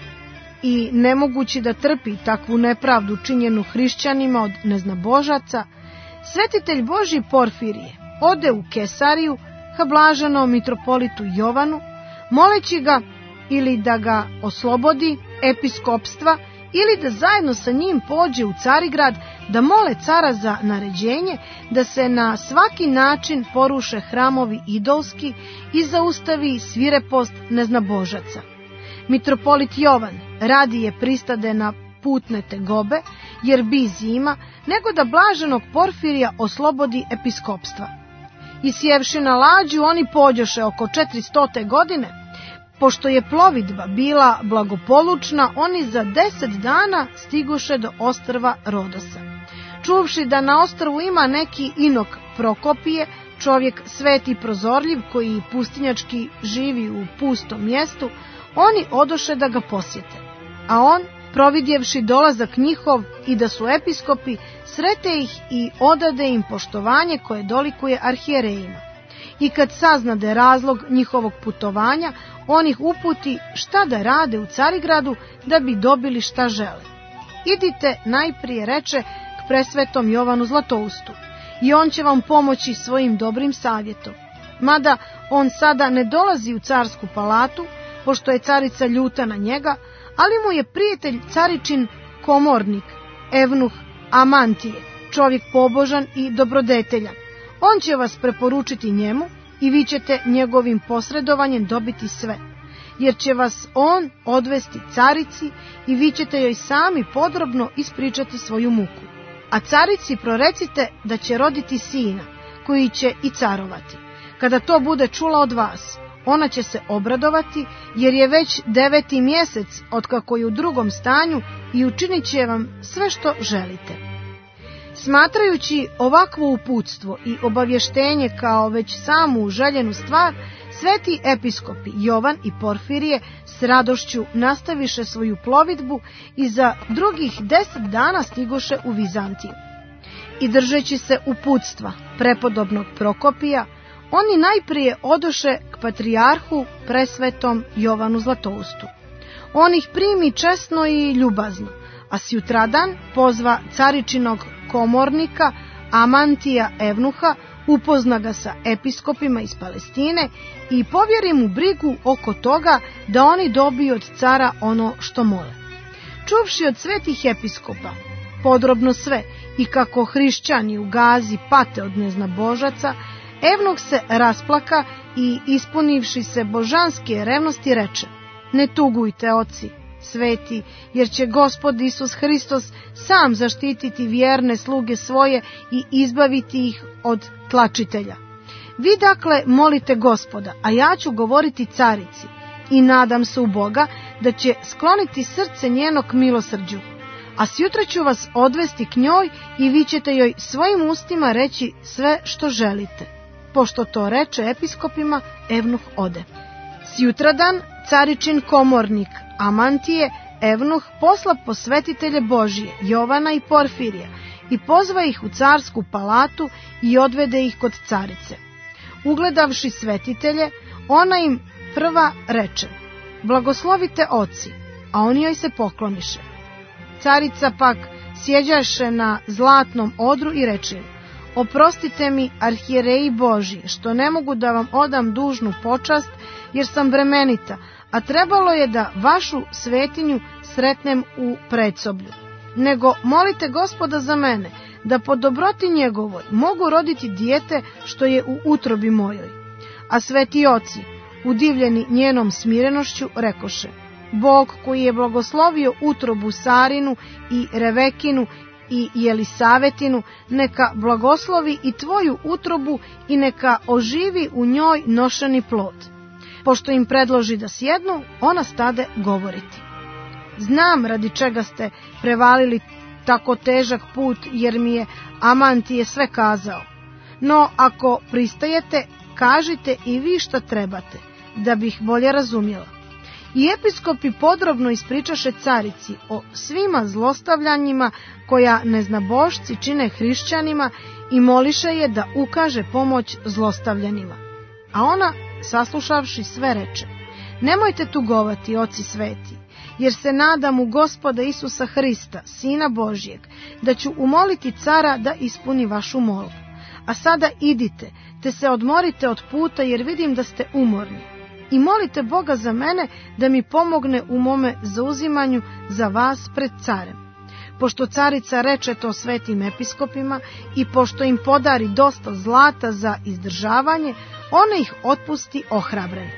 i nemogući da trpi takvu nepravdu činjenu hrišćanima od neznabožaca, svetitelj Božji Porfirije ode u Kesariju ka blaženom mitropolitu Jovanu, moleći ga ili da ga oslobodi episkopstva, ili da zajedno sa njim pođe u Carigrad da mole cara za naređenje da se na svaki način poruše hramovi idolski i zaustavi svirepost neznabožaca. Mitropolit Jovan radije pristade na putne tegobe, jer bi zima, nego da blaženog Porfirija oslobodi episkopstva. I sjevši na lađu, oni pođoše oko 400. godine. Pošto je plovidba bila blagopolučna, oni za 10 dana stigoše do ostrva Rodosa. Čuvši da na ostrvu ima neki inok Prokopije, čovjek svet i prozorljiv, koji pustinjački živi u pustom mjestu, oni odoše da ga posjete. A on, providjevši dolazak njihov i da su episkopi, srete ih i odade im poštovanje koje dolikuje arhijerejima. I kad saznade razlog njihovog putovanja, on ih uputi šta da rade u Carigradu da bi dobili šta žele. Idite, najprije reče, k presvetom Jovanu Zlatoustu, i on će vam pomoći svojim dobrim savjetom. Mada on sada ne dolazi u carsku palatu, pošto je carica ljuta na njega, ali mu je prijatelj caričin komornik, evnuh Amantije, čovjek pobožan i dobrodeteljan. On će vas preporučiti njemu i vi ćete njegovim posredovanjem dobiti sve, jer će vas on odvesti carici i vi ćete joj sami podrobno ispričati svoju muku. A carici prorecite da će roditi sina, koji će i carovati. Kada to bude čula od vas, ona će se obradovati, jer je već 9. mjesec otkako je u drugom stanju, i učinit će vam sve što želite. Smatrajući ovakvo uputstvo i obavještenje kao već samu željenu stvar, sveti episkopi Jovan i Porfirije s radošću nastaviše svoju plovidbu i za drugih 10 dana stigoše u Vizantiju. I držeći se uputstva prepodobnog Prokopija, oni najprije odoše k patrijarhu presvetom Jovanu Zlatoustu. On ih primi česno i ljubazno, a sjutradan pozva caričinog komornika Amantija Evnuha, upozna ga sa episkopima iz Palestine i povjeri mu brigu oko toga da oni dobiju od cara ono što mole. Čuvši od svetih episkopa podrobno sve i kako hrišćani u Gazi pate od neznabožaca, Evnuh se rasplaka i ispunivši se božanske revnosti reče: ne tugujte, oci sveti, jer će Gospod Isus Hristos sam zaštititi vjerne sluge svoje i izbaviti ih od tlačitelja. Vi dakle molite Gospoda, a ja ću govoriti carici i nadam se u Boga da će skloniti srce njenog milosrđu. A sjutra ću vas odvesti k njoj i vi ćete joj svojim ustima reći sve što želite. Pošto to reče episkopima, Evnuh ode. Sjutradan caričin komornik Amantije, Evnuh, posla posvetitelje Božije, Jovana i Porfirija, i pozva ih u carsku palatu i odvede ih kod carice. Ugledavši svetitelje, ona im prva reče: blagoslovite oci, a oni joj se pokloniše. Carica pak sjeđaše na zlatnom odru i reče im: oprostite mi, arhijereji Božji, što ne mogu da vam odam dužnu počast, jer sam bremenita, a trebalo je da vašu svetinju sretnem u predsoblju. Nego molite Gospoda za mene, da po dobroti njegovoj mogu roditi dijete što je u utrobi mojoj. A sveti oci, udivljeni njenom smirenošću, rekoše: Bog koji je blagoslovio utrobu Sarinu i Revekinu i Jelisavetinu, neka blagoslovi i tvoju utrobu i neka oživi u njoj nošeni plod. Pošto im predloži da sjednu, ona stade govoriti: znam radi čega ste prevalili tako težak put, jer mi je Amantije sve kazao. No ako pristajete, kažite i vi šta trebate, da bih bolje razumjela. I episkopi podrobno ispričaše carici o svima zlostavljanjima koja neznabošci čine hrišćanima i moliše je da ukaže pomoć zlostavljanima. A ona, saslušavši sve, reče: nemojte tugovati, oci sveti, jer se nadam u Gospoda Isusa Hrista, Sina Božijeg, da ću umoliti cara da ispuni vašu molbu. A sada idite, te se odmorite od puta, jer vidim da ste umorni. I molite Boga za mene da mi pomogne u mome zauzimanju za vas pred carem. Pošto carica reče to svetim episkopima i pošto im podari dosta zlata za izdržavanje, ona ih otpusti ohrabrene.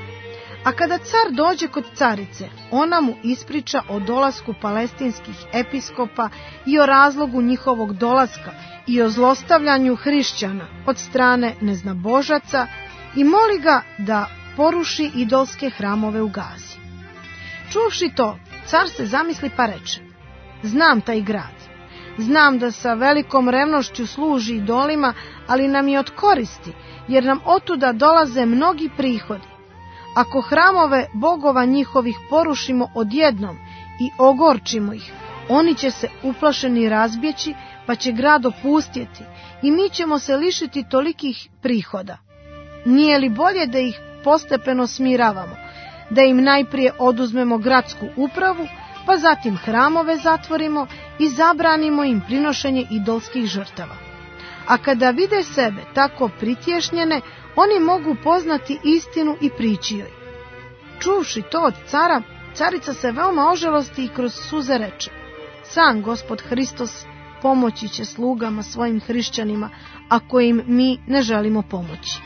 A kada car dođe kod carice, ona mu ispriča o dolasku palestinskih episkopa i o razlogu njihovog dolaska i o zlostavljanju hrišćana od strane neznabožaca i moli ga da poruši idolske hramove u Gazi. Čuvši to, car se zamisli pa reče: znam taj grad, znam da sa velikom revnošću služi idolima, ali nam je od koristi, jer nam otuda dolaze mnogi prihodi. Ako hramove bogova njihovih porušimo odjednom i ogorčimo ih, oni će se uplašeni razbjeći, pa će grad opustjeti i mi ćemo se lišiti tolikih prihoda. Nije li bolje da ih postepeno smiravamo, da im najprije oduzmemo gradsku upravu, pa zatim hramove zatvorimo i zabranimo im prinošenje idolskih žrtava? A kada vide sebe tako pritješnjene, oni mogu poznati istinu i prići joj. Čuvši to od cara, carica se veoma ožalosti i kroz suze reče: sam Gospod Hristos pomoći će slugama svojim hrišćanima, ako im mi ne želimo pomoći.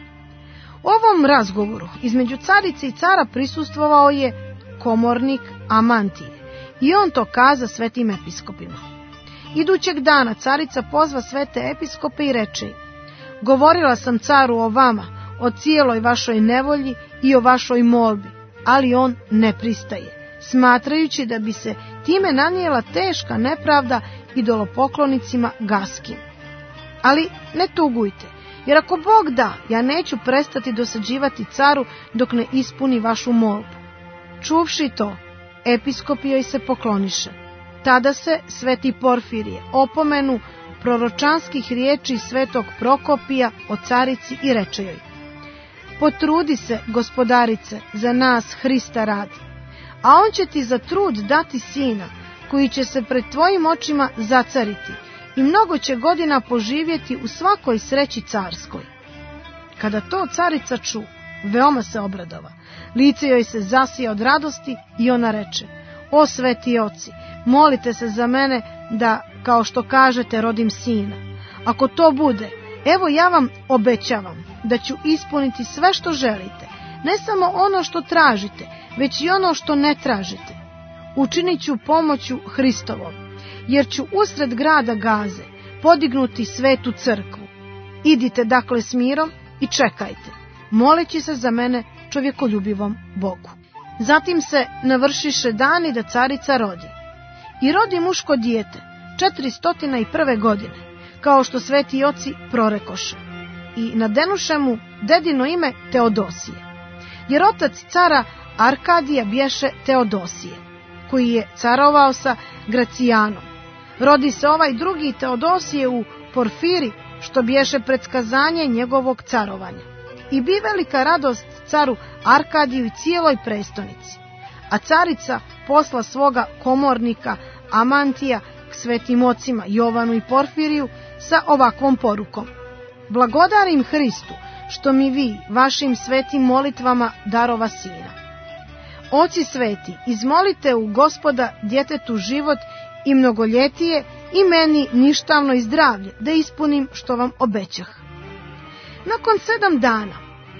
U ovom razgovoru između carice i cara prisustvovao je komornik Amantije i on to kaza svetim episkopima. Idućeg dana carica pozva svete episkope i reče im: govorila sam caru o vama, o cijeloj vašoj nevolji i o vašoj molbi, ali on ne pristaje, smatrajući da bi se time nanijela teška nepravda idolopoklonicima gaskim. Ali ne tugujte, jer ako Bog da, ja neću prestati dosađivati caru dok ne ispuni vašu molbu. Čuvši to, episkopi joj se pokloniše. Tada se sveti Porfirije opomenu proročanskih riječi svetog Prokopija o carici i reče joj: potrudi se, gospodarice, za nas Hrista radi, a on će ti za trud dati sina, koji će se pred tvojim očima zacariti i mnogo će godina poživjeti u svakoj sreći carskoj. Kada to carica ču, veoma se obradova, lice joj se zasija od radosti i ona reče: o sveti oci, molite se za mene da, kao što kažete, rodim sina. Ako to bude, evo ja vam obećavam da ću ispuniti sve što želite, ne samo ono što tražite, već i ono što ne tražite. Učinit ću pomoću Hristovom, jer ću usred grada Gaze podignuti svetu crkvu. Idite dakle s mirom i čekajte, moleći se za mene čovjekoljubivom Bogu. Zatim se navršiše dani da carica rodi. I rodi muško dijete, 401. godine, kao što sveti oci prorekoše. I nadenuše mu dedino ime Teodosije, jer otac cara Arkadija bješe Teodosije, koji je carovao sa Gracijanom. Rodi se ovaj drugi Teodosije u Porfiri, što bješe predskazanje njegovog carovanja. I bi velika radost caru Arkadiju i cijeloj prestonici. A carica posla svoga komornika Amantija k svetim ocima Jovanu i Porfiriju sa ovakvom porukom: Blagodarim Hristu, što mi vi, vašim svetim molitvama, darova sina. Oci sveti, izmolite u Gospoda djetetu život i mnogoljetije i meni ništavno i zdravlje, da ispunim što vam obećah. Nakon 7 dana,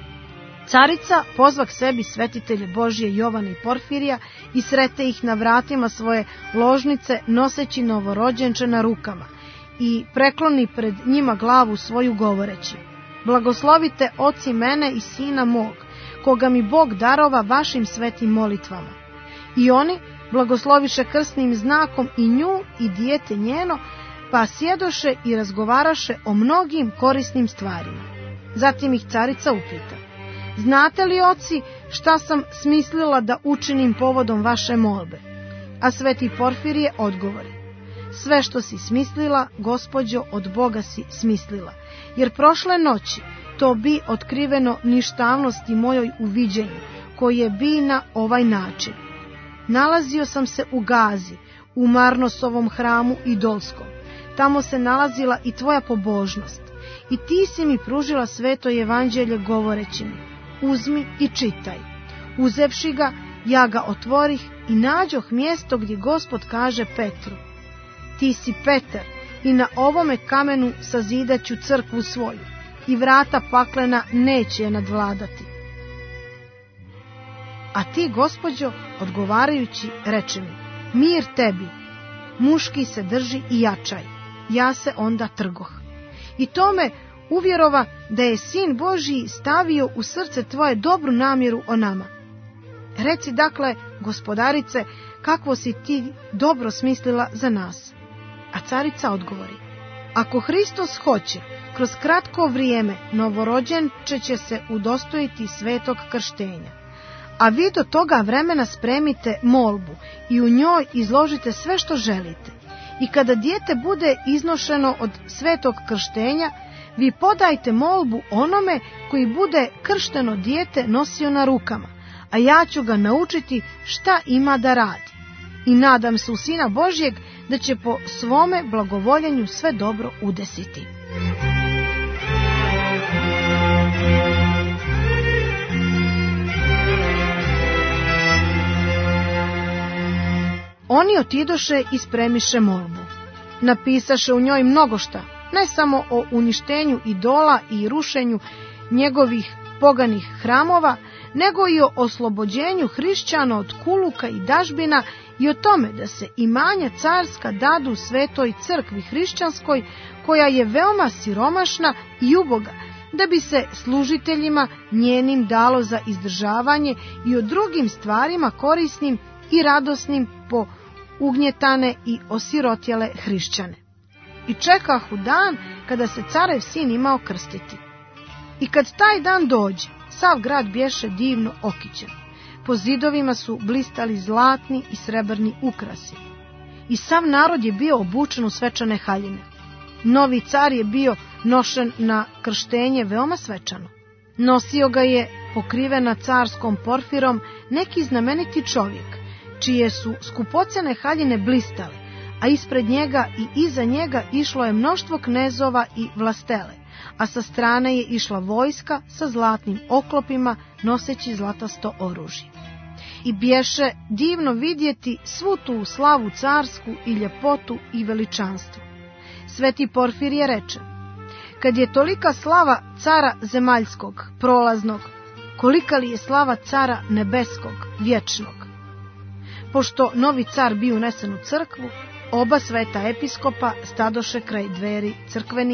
carica pozva k sebi svetitelje Božije Jovana i Porfirija i srete ih na vratima svoje ložnice, noseći novorođenče na rukama, i prekloni pred njima glavu svoju govoreći: Blagoslovite oci mene i sina mog, koga mi Bog darova vašim svetim molitvama. I oni blagosloviše krsnim znakom i nju i dijete njeno, pa sjedoše i razgovaraše o mnogim korisnim stvarima. Zatim ih carica upita: Znate li, oci, šta sam smislila da učinim povodom vaše molbe? A sveti Porfirije odgovori: Sve što si smislila, gospođo, od Boga si smislila, jer prošle noći to bi otkriveno ništavnosti mojoj u viđenju, koje bi na ovaj način. Nalazio sam se u Gazi, u Marnosovom hramu idolskom. Tamo se nalazila i tvoja pobožnost. I ti si mi pružila sveto evanđelje govoreći mi: Uzmi i čitaj. Uzevši ga, ja ga otvorih i nađoh mjesto gdje Gospod kaže Petru: Ti si Petar, i na ovome kamenu sazidaću crkvu svoju, i vrata paklena neće je nadvladati. A ti, gospođo, odgovarajući, reče mi: Mir tebi, muški se drži i jačaj. Ja se onda trgoh. I tome uvjerova da je Sin Božji stavio u srce tvoje dobru namjeru o nama. Reci dakle, gospodarice, kakvo si ti dobro smislila za nas. A carica odgovori: Ako Hristos hoće, kroz kratko vrijeme novorođenče će se udostojiti svetog krštenja. A vi do toga vremena spremite molbu i u njoj izložite sve što želite. I kada dijete bude iznošeno od svetog krštenja, vi podajte molbu onome koji bude kršteno dijete nosio na rukama, a ja ću ga naučiti šta ima da radi. I nadam se u Sina Božjeg da će po svome blagovoljenju sve dobro udesiti. Oni otidoše i spremiše molbu. Napisaše u njoj mnogošta, ne samo o uništenju idola i rušenju njegovih poganih hramova, nego i o oslobođenju hrišćana od kuluka i dažbina i o tome da se imanja carska dadu svetoj crkvi hrišćanskoj, koja je veoma siromašna i uboga, da bi se služiteljima njenim dalo za izdržavanje i o drugim stvarima korisnim i radosnim po ugnjetane i osirotjele hrišćane. I čekahu dan kada se carev sin imao krstiti. I kad taj dan dođe, sav grad bješe divno okićen. Po zidovima su blistali zlatni i srebrni ukrasi. I sav narod je bio obučen u svečane haljine. Novi car je bio nošen na krštenje veoma svečano. Nosio ga je, pokrivena carskom porfirom, neki znameniti čovjek, čije su skupocene haljine blistale, a ispred njega i iza njega išlo je mnoštvo knezova i vlastele, a sa strane je išla vojska sa zlatnim oklopima, noseći zlatasto oružje. I bješe divno vidjeti svu tu slavu carsku i ljepotu i veličanstvo. Sveti Porfirije reče: Kad je tolika slava cara zemaljskog, prolaznog, kolika li je slava cara nebeskog, vječnog? Pošto novi car bio unesen u crkvu, oba sveta episkopa stadoše kraj dveri crkvenih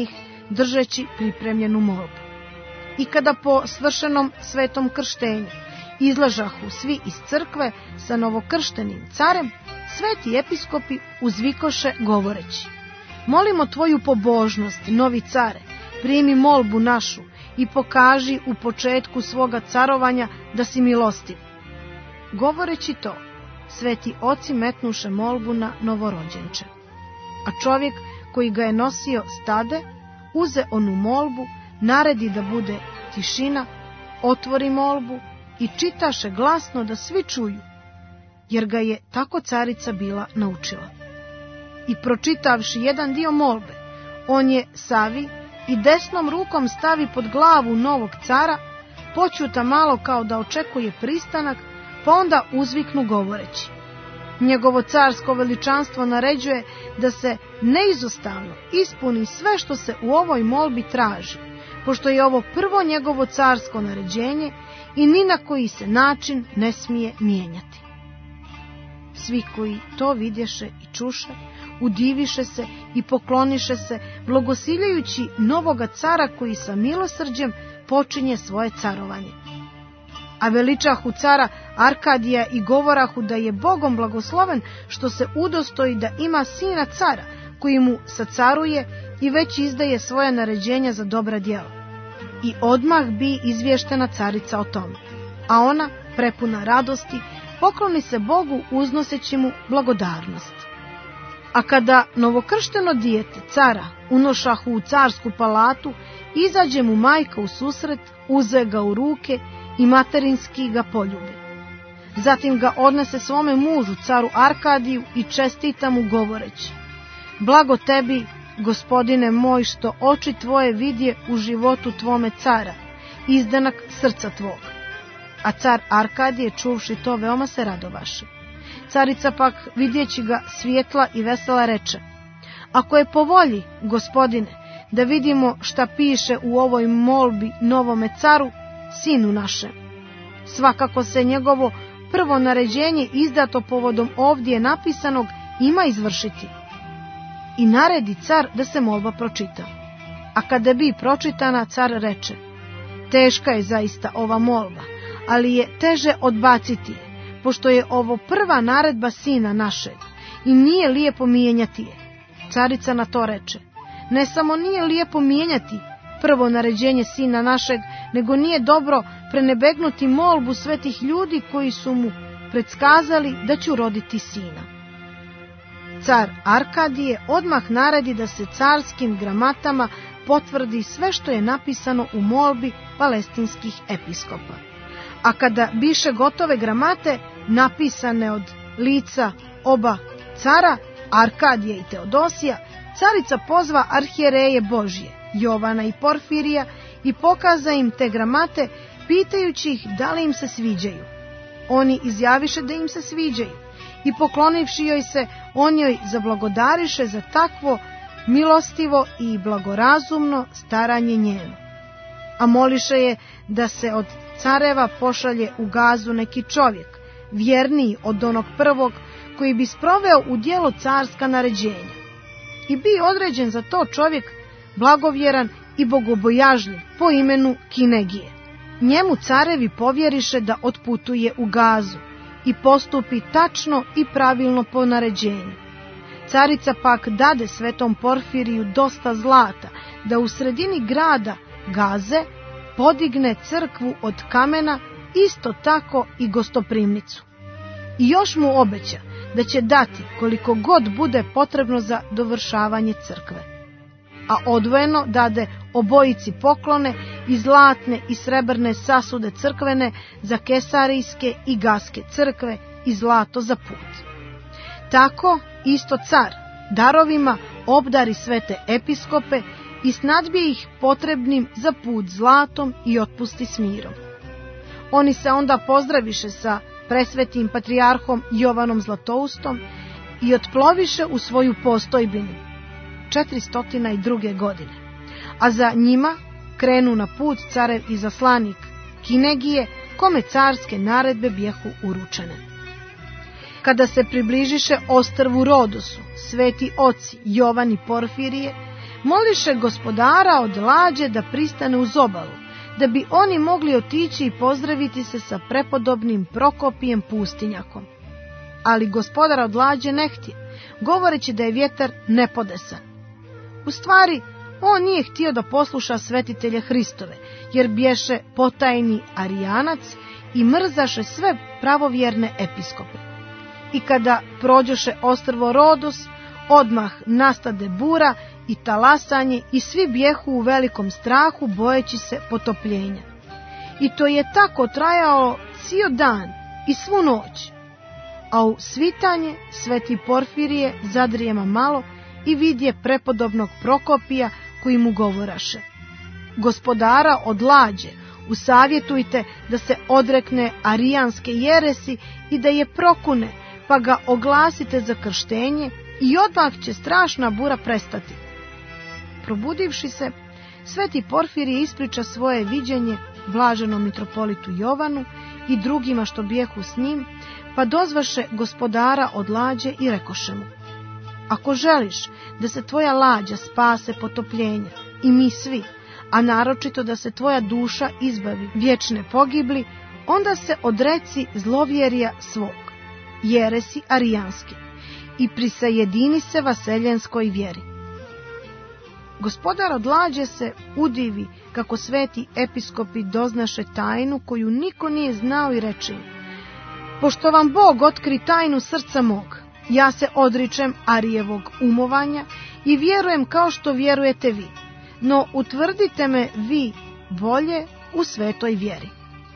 držeći pripremljenu molbu. I kada po svršenom svetom krštenju izlažahu svi iz crkve sa novokrštenim carem, sveti episkopi uzvikoše govoreći: molimo tvoju pobožnost, novi care, primi molbu našu i pokaži u početku svoga carovanja da si milostiv. Govoreći to, sveti oci metnuše molbu na novorođenče. A čovjek koji ga je nosio stade, uze onu molbu, naredi da bude tišina, otvori molbu i čitaše glasno da svi čuju, jer ga je tako carica bila naučila. I pročitavši jedan dio molbe, on je savi i desnom rukom stavi pod glavu novog cara, počuta malo kao da očekuje pristanak, pa onda uzviknu govoreći: njegovo carsko veličanstvo naređuje da se neizostavno ispuni sve što se u ovoj molbi traži, pošto je ovo prvo njegovo carsko naređenje i ni na koji se način ne smije mijenjati. Svi koji to vidješe i čuše, udiviše se i pokloniše se, blagosiljajući novoga cara koji sa milosrđem počinje svoje carovanje. A veličahu cara Arkadija i govorahu da je Bogom blagosloven što se udostoji da ima sina cara koji mu sacaruje i već izdaje svoja naređenja za dobra djela. I odmah bi izvještena carica o tome, a ona, prepuna radosti, pokloni se Bogu uznoseći mu blagodarnost. A kada novokršteno dijete cara unošahu u carsku palatu, izađe mu majka u susret, uze ga u ruke i materinski ga poljubi. Zatim ga odnese svome mužu, caru Arkadiju, i čestita mu govoreći: blago tebi, gospodine moj, što oči tvoje vidje u životu tvome cara, izdanak srca tvoga. A car Arkadije, čuvši to, veoma se radovaše. Carica pak, vidjeći ga svijetla i vesela, reče: ako je po volji, gospodine, da vidimo šta piše u ovoj molbi novome caru, sinu našem, svakako se njegovo prvo naređenje izdato povodom ovdje napisanog ima izvršiti. I naredi car da se molba pročita. A kada bi pročitana, car reče: teška je zaista ova molba, ali je teže odbaciti je, pošto je ovo prva naredba sina našeg i nije lijepo mijenjati je. Carica na to reče: ne samo nije lijepo mijenjati prvo naređenje sina našeg, nego nije dobro prenebegnuti molbu svetih ljudi koji su mu predskazali da će roditi sina. Car Arkadije odmah naredi da se carskim gramatama potvrdi sve što je napisano u molbi palestinskih episkopa. A kada biše gotove gramate, napisane od lica oba cara, Arkadije i Teodosija, carica pozva arhijereje Božje, Jovana i Porfirija, i pokaza im te gramate, pitajući ih da li im se sviđaju. Oni izjaviše da im se sviđaju i poklonivši joj se, on joj zablagodariše za takvo milostivo i blagorazumno staranje njeno. A moliše je da se od careva pošalje u Gazu neki čovjek, vjerniji od onog prvog, koji bi sproveo u djelo carska naređenja. I bi određen za to čovjek blagovjeran i bogobojažljiv po imenu Kinegije. Njemu carevi povjeriše da otputuje u Gazu i postupi tačno i pravilno po naređenju. Carica pak dade svetom Porfiriju dosta zlata da u sredini grada Gaze podigne crkvu od kamena, isto tako i gostoprimnicu. I još mu obeća da će dati koliko god bude potrebno za dovršavanje crkve. A odvojeno dade obojici poklone i zlatne i srebrne sasude crkvene za kesarijske i gaske crkve i zlato za put. Tako isto car darovima obdari svete episkope i snadbije ih potrebnim za put zlatom i otpusti s mirom. Oni se onda pozdraviše sa presvetim patrijarhom Jovanom Zlatoustom i otploviše u svoju postojbinu 402. godine, a za njima krenu na put carev izaslanik Kinegije, kome carske naredbe bijehu uručene. Kada se približiše ostrvu Rodosu, sveti oci Jovan i Porfirije moliše gospodara od lađe da pristane uz obalu, da bi oni mogli otići i pozdraviti se sa prepodobnim Prokopijem pustinjakom. Ali gospodar od lađe ne htje, govoreći da je vjetar nepodesan. U stvari, on nije htio da posluša svetitelje Hristove, jer bješe potajni arijanac i mrzaše sve pravovjerne episkope. I kada prođoše ostrvo Rodos, odmah nastade bura i talasanje i svi bjehu u velikom strahu, bojeći se potopljenja. I to je tako trajalo cijel dan i svu noć. A u svitanje sveti Porfirije zadrijema malo i vidje prepodobnog Prokopija koji mu govoraše: gospodara od lađe, usavjetujte da se odrekne arijanske jeresi i da je prokune, pa ga oglasite za krštenje i odmah će strašna bura prestati. Probudivši se, sveti Porfirije ispriča svoje viđenje blaženom mitropolitu Jovanu i drugima što bijehu s njim, pa dozvaše gospodara od lađe i rekoše mu: ako želiš da se tvoja lađa spase potopljenja i mi svi, a naročito da se tvoja duša izbavi vječne pogibli, onda se odreci zlovjerija svog, jeresi arijanske, i prisajedini se vaseljenskoj vjeri. Gospodar od lađe se udivi kako sveti episkopi doznaše tajnu koju niko nije znao i reče im: pošto vam Bog otkri tajnu srca mog, ja se odričem Arijevog umovanja i vjerujem kao što vjerujete vi, no utvrdite me vi bolje u svetoj vjeri.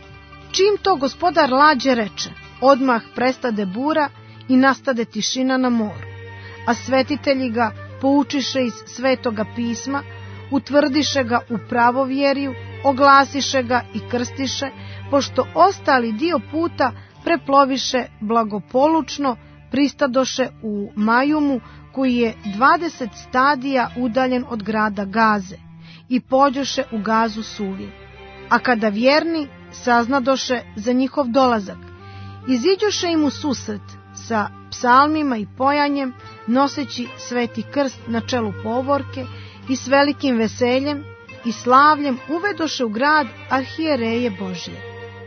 Čim to gospodar lađe reče, odmah prestade bura i nastade tišina na moru, a svetitelji ga poučiše iz svetoga pisma, utvrdiše ga u pravovjeriju, oglasiše ga i krstiše, pošto ostali dio puta preploviše blagopolučno, pristadoše u Majumu, koji je 20 stadija udaljen od grada Gaze, i pođoše u Gazu suvim. A kada vjerni saznadoše za njihov dolazak, iziđoše im u susret sa psalmima i pojanjem, noseći sveti krst na čelu povorke, i s velikim veseljem i slavljem uvedoše u grad arhijereje Božje.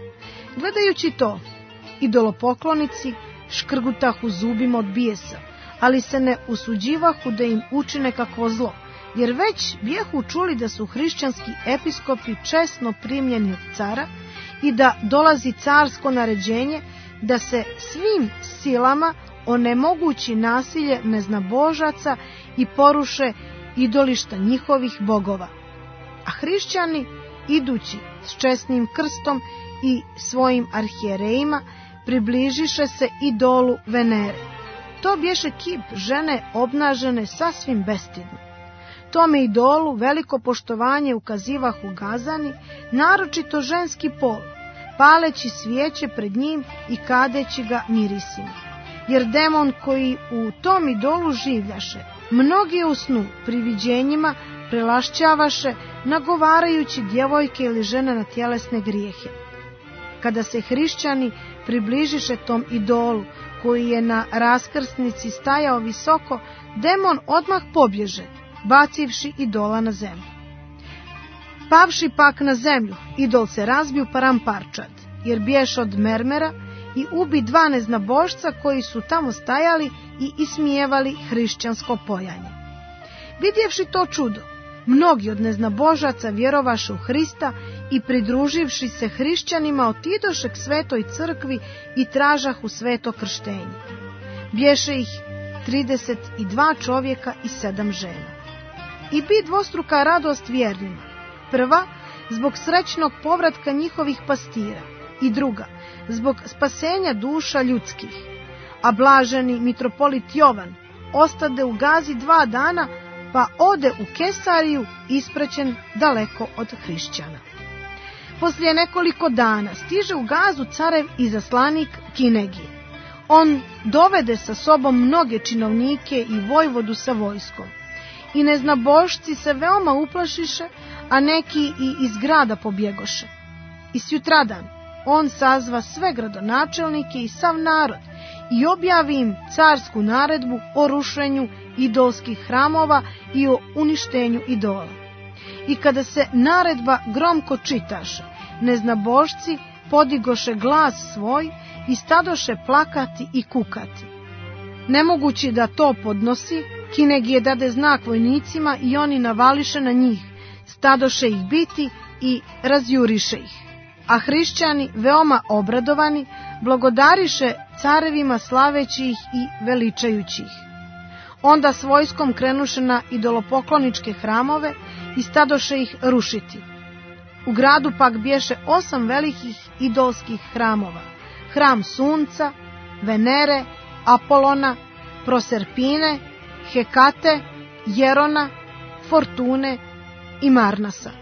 Gledajući to, idolopoklonici škrgutahu zubima od bijesa, ali se ne usuđivahu da im učine kakvo zlo, jer već bijehu čuli da su hrišćanski episkopi česno primljeni od cara i da dolazi carsko naređenje da se svim silama onemogući nasilje neznabožaca i poruše idolišta njihovih bogova. A hrišćani, idući s česnim krstom i svojim arhijerejima, približiše se idolu Venere. To bješe kip žene obnažene sasvim bestidno. Tome idolu veliko poštovanje ukazivahu Gazani, naročito ženski pol, paleći svijeće pred njim i kadeći ga mirisima. Jer demon koji u tom idolu življaše, mnogi u snu pri viđenjima prelašćavaše, nagovarajući djevojke ili žene na tjelesne grijehe. Kada se hrišćani približiše tom idolu, koji je na raskrsnici stajao visoko, demon odmah pobježe, bacivši idola na zemlju. Pavši pak na zemlju, idol se razbiju paramparčad, jer biješ od mermera, i ubi 2 neznabožca koji su tamo stajali i ismijevali hrišćansko pojanje. Vidjevši to čudo, mnogi od neznabožaca vjerovaše u Hrista i pridruživši se hrišćanima otidoše k svetoj crkvi i tražahu sveto krštenje. Bješe ih 32 čovjeka i 7 žena. I bi dvostruka radost vjernima. Prva, zbog srećnog povratka njihovih pastira, i druga, zbog spasenja duša ljudskih. A blaženi mitropolit Jovan ostade u Gazi 2 dana, pa ode u Kesariju ispraćen daleko od hrišćana. Poslije nekoliko dana stiže u Gazu carev izaslanik Kinegije. On dovede sa sobom mnoge činovnike i vojvodu sa vojskom. I neznabošci se veoma uplašiše, a neki i iz grada pobjegoše. I sjutradan on sazva sve gradonačelnike i sav narod i objavi im carsku naredbu o rušenju idolskih hramova i o uništenju idola. I kada se naredba gromko čitaše, neznabošci podigoše glas svoj i stadoše plakati i kukati. Nemogući da to podnosi, Kinegije dade znak vojnicima i oni navališe na njih, stadoše ih biti i razjuriše ih. A hrišćani, veoma obradovani, blagodariše carevima slaveći ih i veličajući ih. Onda s vojskom krenuše na idolopokloničke hramove i stadoše ih rušiti. U gradu pak bješe 8 velikih idolskih hramova: hram sunca, Venere, Apolona, Proserpine, Hekate, Jerona, Fortune i Marnasa.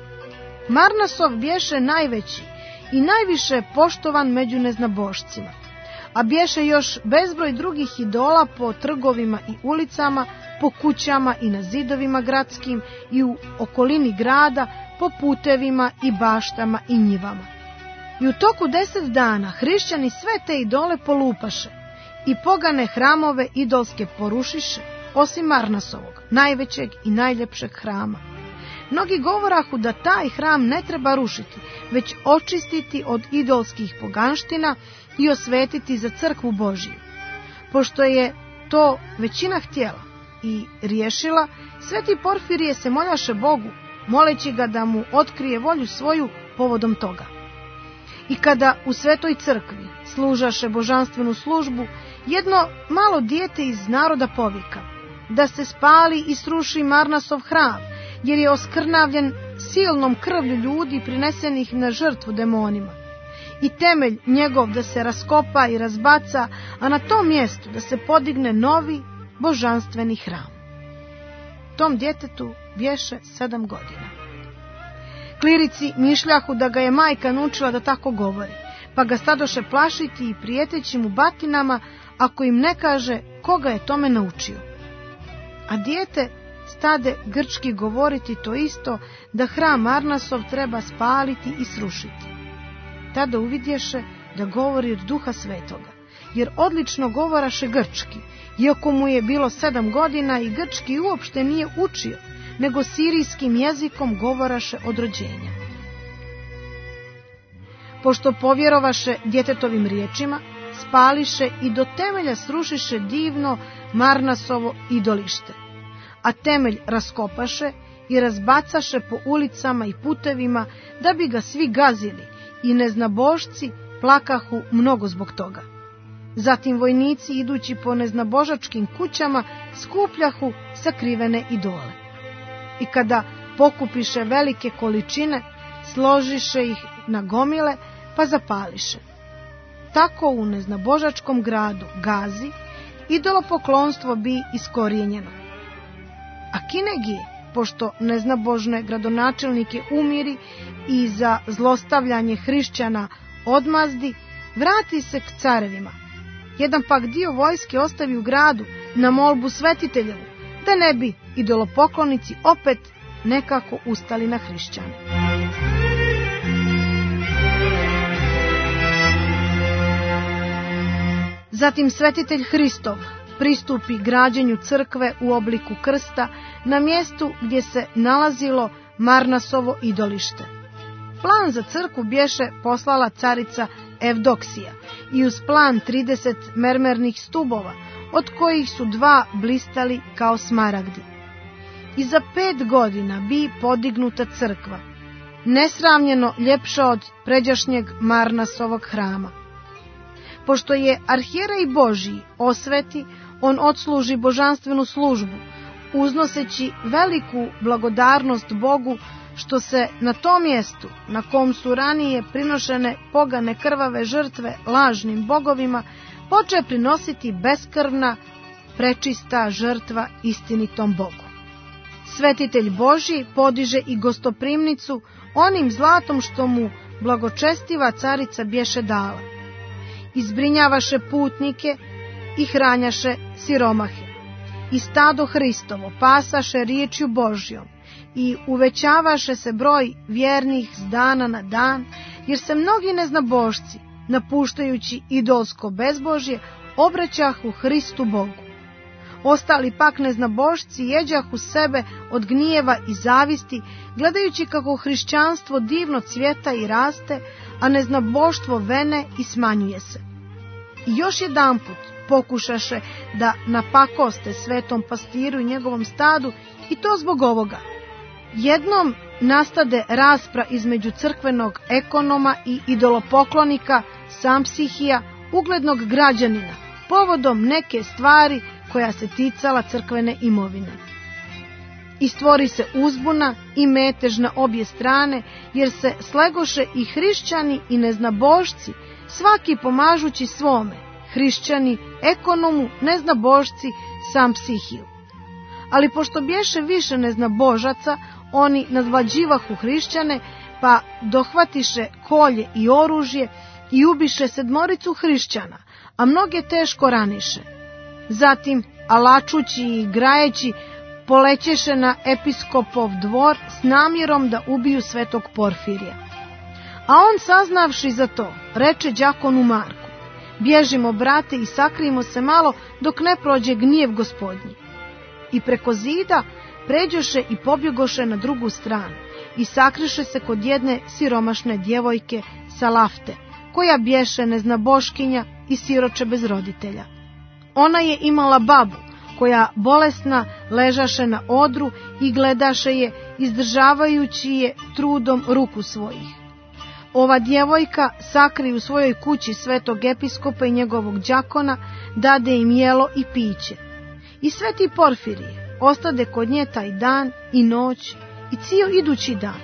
Marnasov bješe najveći i najviše poštovan među neznabošcima, a bješe još bezbroj drugih idola po trgovima i ulicama, po kućama i na zidovima gradskim i u okolini grada, po putevima i baštama i njivama. I u toku 10 dana hrišćani sve te idole polupaše i pogane hramove idolske porušiše, osim Marnasovog, najvećeg i najljepšeg hrama. Mnogi govorahu da taj hram ne treba rušiti, već očistiti od idolskih poganština i osvetiti za crkvu Božiju. Pošto je to većina htjela i riješila, sveti Porfirije se moljaše Bogu, moleći ga da mu otkrije volju svoju povodom toga. I kada u svetoj crkvi služaše božanstvenu službu, jedno malo dijete iz naroda povika da se spali i sruši Marnasov hram, jer je oskrnavljen silnom krvlju ljudi prinesenih na žrtvu demonima. I temelj njegov da se raskopa i razbaca, a na tom mjestu da se podigne novi božanstveni hram. Tom djetetu bješe 7 godina. Klirici mišljahu da ga je majka naučila da tako govori, pa ga stadoše plašiti i prijeteći mu batinama ako im ne kaže koga je tome naučio. A dijete stade grčki govoriti to isto, da hram Marnasov treba spaliti i srušiti. Tada uvidješe da govori od Duha Svetoga, jer odlično govoraše grčki, iako mu je bilo 7 godina i grčki uopšte nije učio, nego sirijskim jezikom govoraše od rođenja. Pošto povjerovaše djetetovim riječima, spališe i do temelja srušiše divno Marnasovo idolište, a temelj raskopaše i razbacaše po ulicama i putevima, da bi ga svi gazili, i neznabošci plakahu mnogo zbog toga. Zatim vojnici, idući po neznabožačkim kućama, skupljahu sakrivene idole. I kada pokupiše velike količine, složiše ih na gomile, pa zapališe. Tako u neznabožačkom gradu Gazi idolopoklonstvo bi iskorijenjeno. A Kinegije, pošto neznabožne gradonačelnike umiri i za zlostavljanje hrišćana odmazdi, vrati se k carevima. Jedan pak dio vojske ostavi u gradu na molbu svetiteljevu, da ne bi idolopoklonici opet nekako ustali na hrišćane. Zatim svetitelj Hristov pristupi građenju crkve u obliku krsta na mjestu gdje se nalazilo Marnasovo idolište. Plan za crkvu bješe poslala carica Evdoksija i uz plan 30 mermernih stubova, od kojih su 2 blistali kao smaragdi. I za 5 godina bi podignuta crkva, nesravnjeno ljepša od pređašnjeg Marnasovog hrama. Pošto je arhijerej Božiji osveti, on odsluži božanstvenu službu, uznoseći veliku blagodarnost Bogu, što se na tom mjestu, na kom su ranije prinošene pogane krvave žrtve lažnim bogovima, poče prinositi beskrvna, prečista žrtva istinitom Bogu. Svetitelj Božji podiže i gostoprimnicu onim zlatom što mu blagočestiva carica bješe dala. Izbrinjavaše putnike i hranjaše siromahe. I stado Hristovo pasaše riječju Božjom i uvećavaše se broj vjernih s dana na dan, jer se mnogi neznabošci, napuštajući idolsko bezbožje, obraćahu Hristu Bogu. Ostali pak neznabošci jeđahu sebe od gnijeva i zavisti, gledajući kako hrišćanstvo divno cvjeta i raste, a neznaboštvo vene i smanjuje se. I još jedanput pokušaše da napakoste svetom pastiru i njegovom stadu, i to zbog ovoga. Jednom nastade raspra između crkvenog ekonoma i idolopoklonika Sampsihija, uglednog građanina, povodom neke stvari koja se ticala crkvene imovine. I stvori se uzbuna i metež na obje strane, jer se slegoše i hrišćani i neznabošci, svaki pomažući svome, hrišćani ekonomu, neznabošci Sampsihiju. Ali pošto bješe više neznabožaca, oni nadvlađivahu hrišćane, pa dohvatiše kolje i oružje i ubiše 7 hrišćana, a mnoge teško raniše. Zatim, alačući i grajeći, polećeše na episkopov dvor s namjerom da ubiju svetog Porfirija. A on, saznavši za to, reče đakonu Marku: bježimo, brate, i sakrijimo se malo dok ne prođe gnjev gospodnji. I preko zida pređoše i pobjegoše na drugu stranu i sakriše se kod jedne siromašne djevojke Salafte, koja bješe neznaboškinja i siroče bez roditelja. Ona je imala babu, koja bolesna ležaše na odru i gledaše je, izdržavajući je trudom ruku svojih. Ova djevojka sakri u svojoj kući svetog episkopa i njegovog đakona, dade im jelo i piće. I sveti Porfirije ostade kod nje taj dan i noć i cijel idući dan.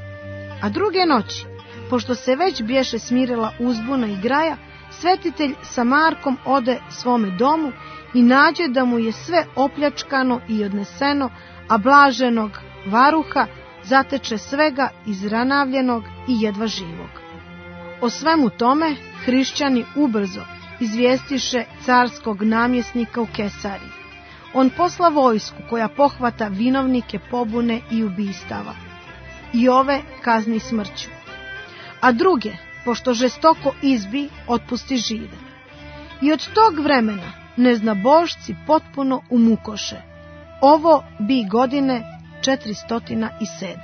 A druge noći, pošto se već bješe smirila uzbuna i graja, svetitelj sa Markom ode svome domu i nađe da mu je sve opljačkano i odneseno, a blaženog varuha zateče svega izranavljenog i jedva živog. O svemu tome hrišćani ubrzo izvijestiše carskog namjesnika u Kesariji. On posla vojsku koja pohvata vinovnike pobune i ubistava, i ove kazni smrću, a druge, pošto žestoko izbi, otpusti žive. I od tog vremena neznabošci potpuno umukoše. Ovo bi godine 407.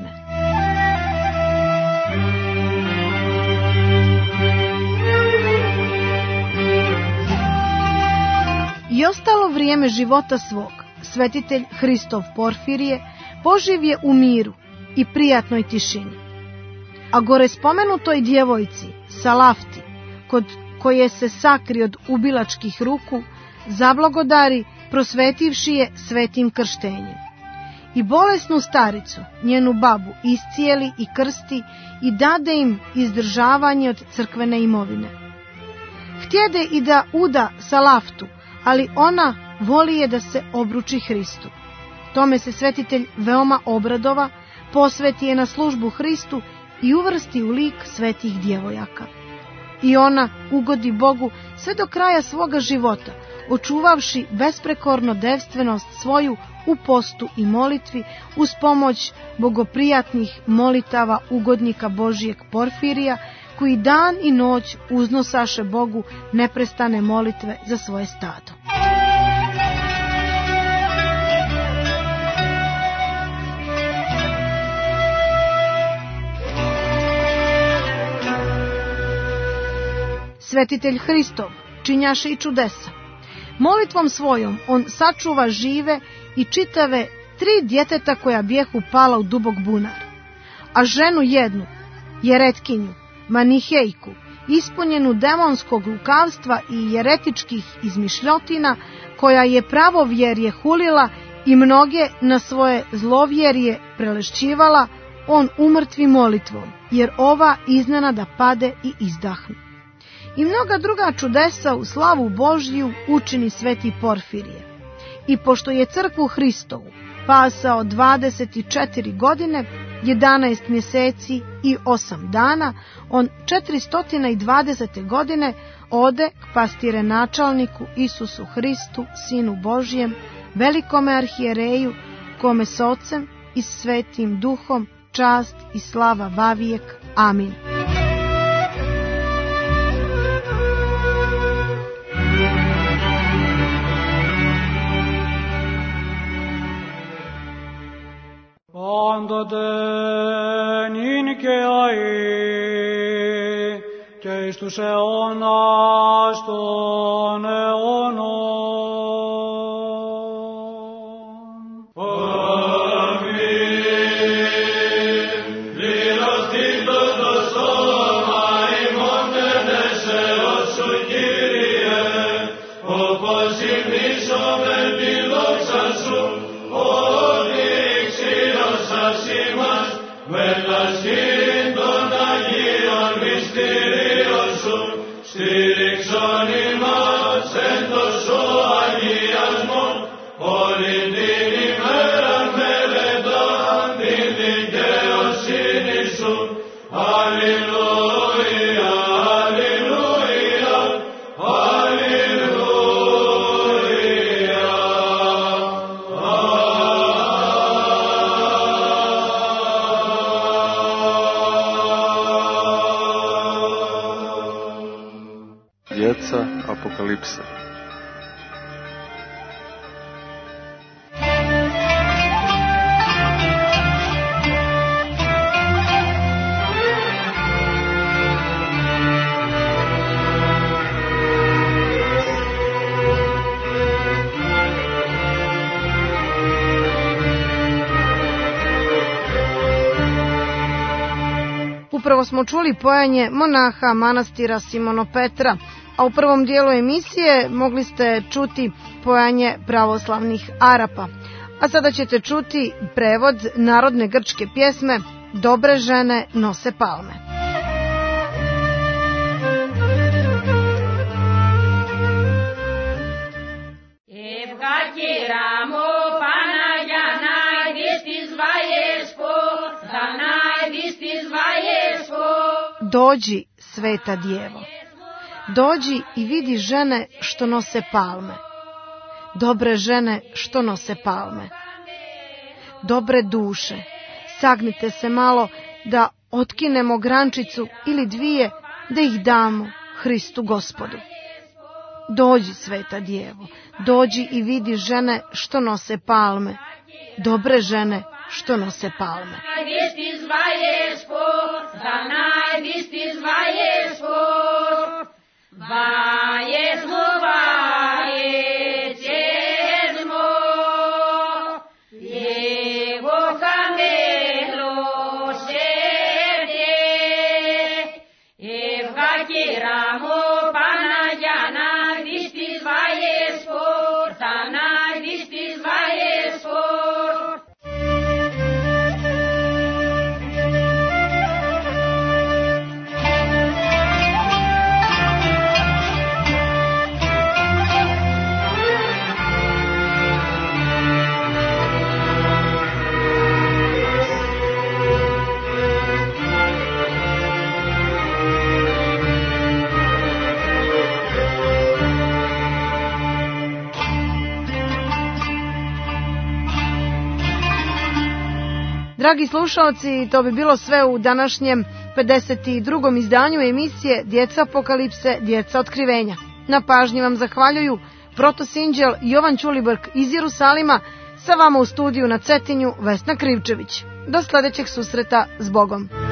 I ostalo vrijeme života svog, svetitelj Hristov Porfirije poživje u miru i prijatnoj tišini. A gore spomenutoj djevojci, Salafti, kod koje se sakri od ubilačkih ruku, zablagodari, prosvetivši je svetim krštenjem. I bolesnu staricu, njenu babu, iscijeli i krsti i dade im izdržavanje od crkvene imovine. Htjede i da uda Salaftu, ali ona voli je da se obruči Hristu. Tome se svetitelj veoma obradova, posveti je na službu Hristu i uvrsti u lik svetih djevojaka. I ona ugodi Bogu sve do kraja svoga života, očuvavši besprekorno devstvenost svoju u postu i molitvi, uz pomoć bogoprijatnih molitava ugodnika Božijeg Porfirija, koji dan i noć uznosaše Bogu neprestane molitve za svoje stado. Svetitelj Hristov činjaše i čudesa. Molitvom svojom on sačuva žive i čitave 3 djeteta koja bjehu pala u dubok bunar, a ženu jednu, jeretkinju, manihejku, ispunjenu demonskog lukavstva i jeretičkih izmišljotina, koja je pravovjerje hulila i mnoge na svoje zlovjerje prelešćivala, on umrtvi molitvom, jer ova iznenada pade i izdahnu. I mnoga druga čudesa u slavu Božju učini sveti Porfirije. I pošto je crkvu Hristovu pasao 24 godine, 11 mjeseci i 8 dana, on 420. godine ode k pastire načalniku Isusu Hristu, Sinu Božijem, velikome arhijereju, kome s Ocem i Svetim Duhom čast i slava vavijek. Amin. Hrstuše ona što ne ono. Djeca apokalipse. Upravo smo čuli pojanje monaha manastira Simonopetra, a u prvom dijelu emisije mogli ste čuti pojanje pravoslavnih Arapa. A sada ćete čuti prevod narodne grčke pjesme Dobre žene nose palme. Dođi, sveta djevo, dođi i vidi žene što nose palme, dobre žene što nose palme. Dobre duše, sagnite se malo da otkinemo grančicu ili dvije, da ih damo Hristu Gospodu. Dođi, sveta djevo, dođi i vidi žene što nose palme, dobre žene što nose palme. Dragi slušalci, to bi bilo sve u današnjem 52. izdanju emisije Djeca apokalipse, djeca otkrivenja. Na pažnji vam zahvaljuju protosinđel Jovan Ćulibrk iz Jerusalima, sa vama u studiju na Cetinju Vesna Krivčević. Do sledećeg susreta, s Bogom.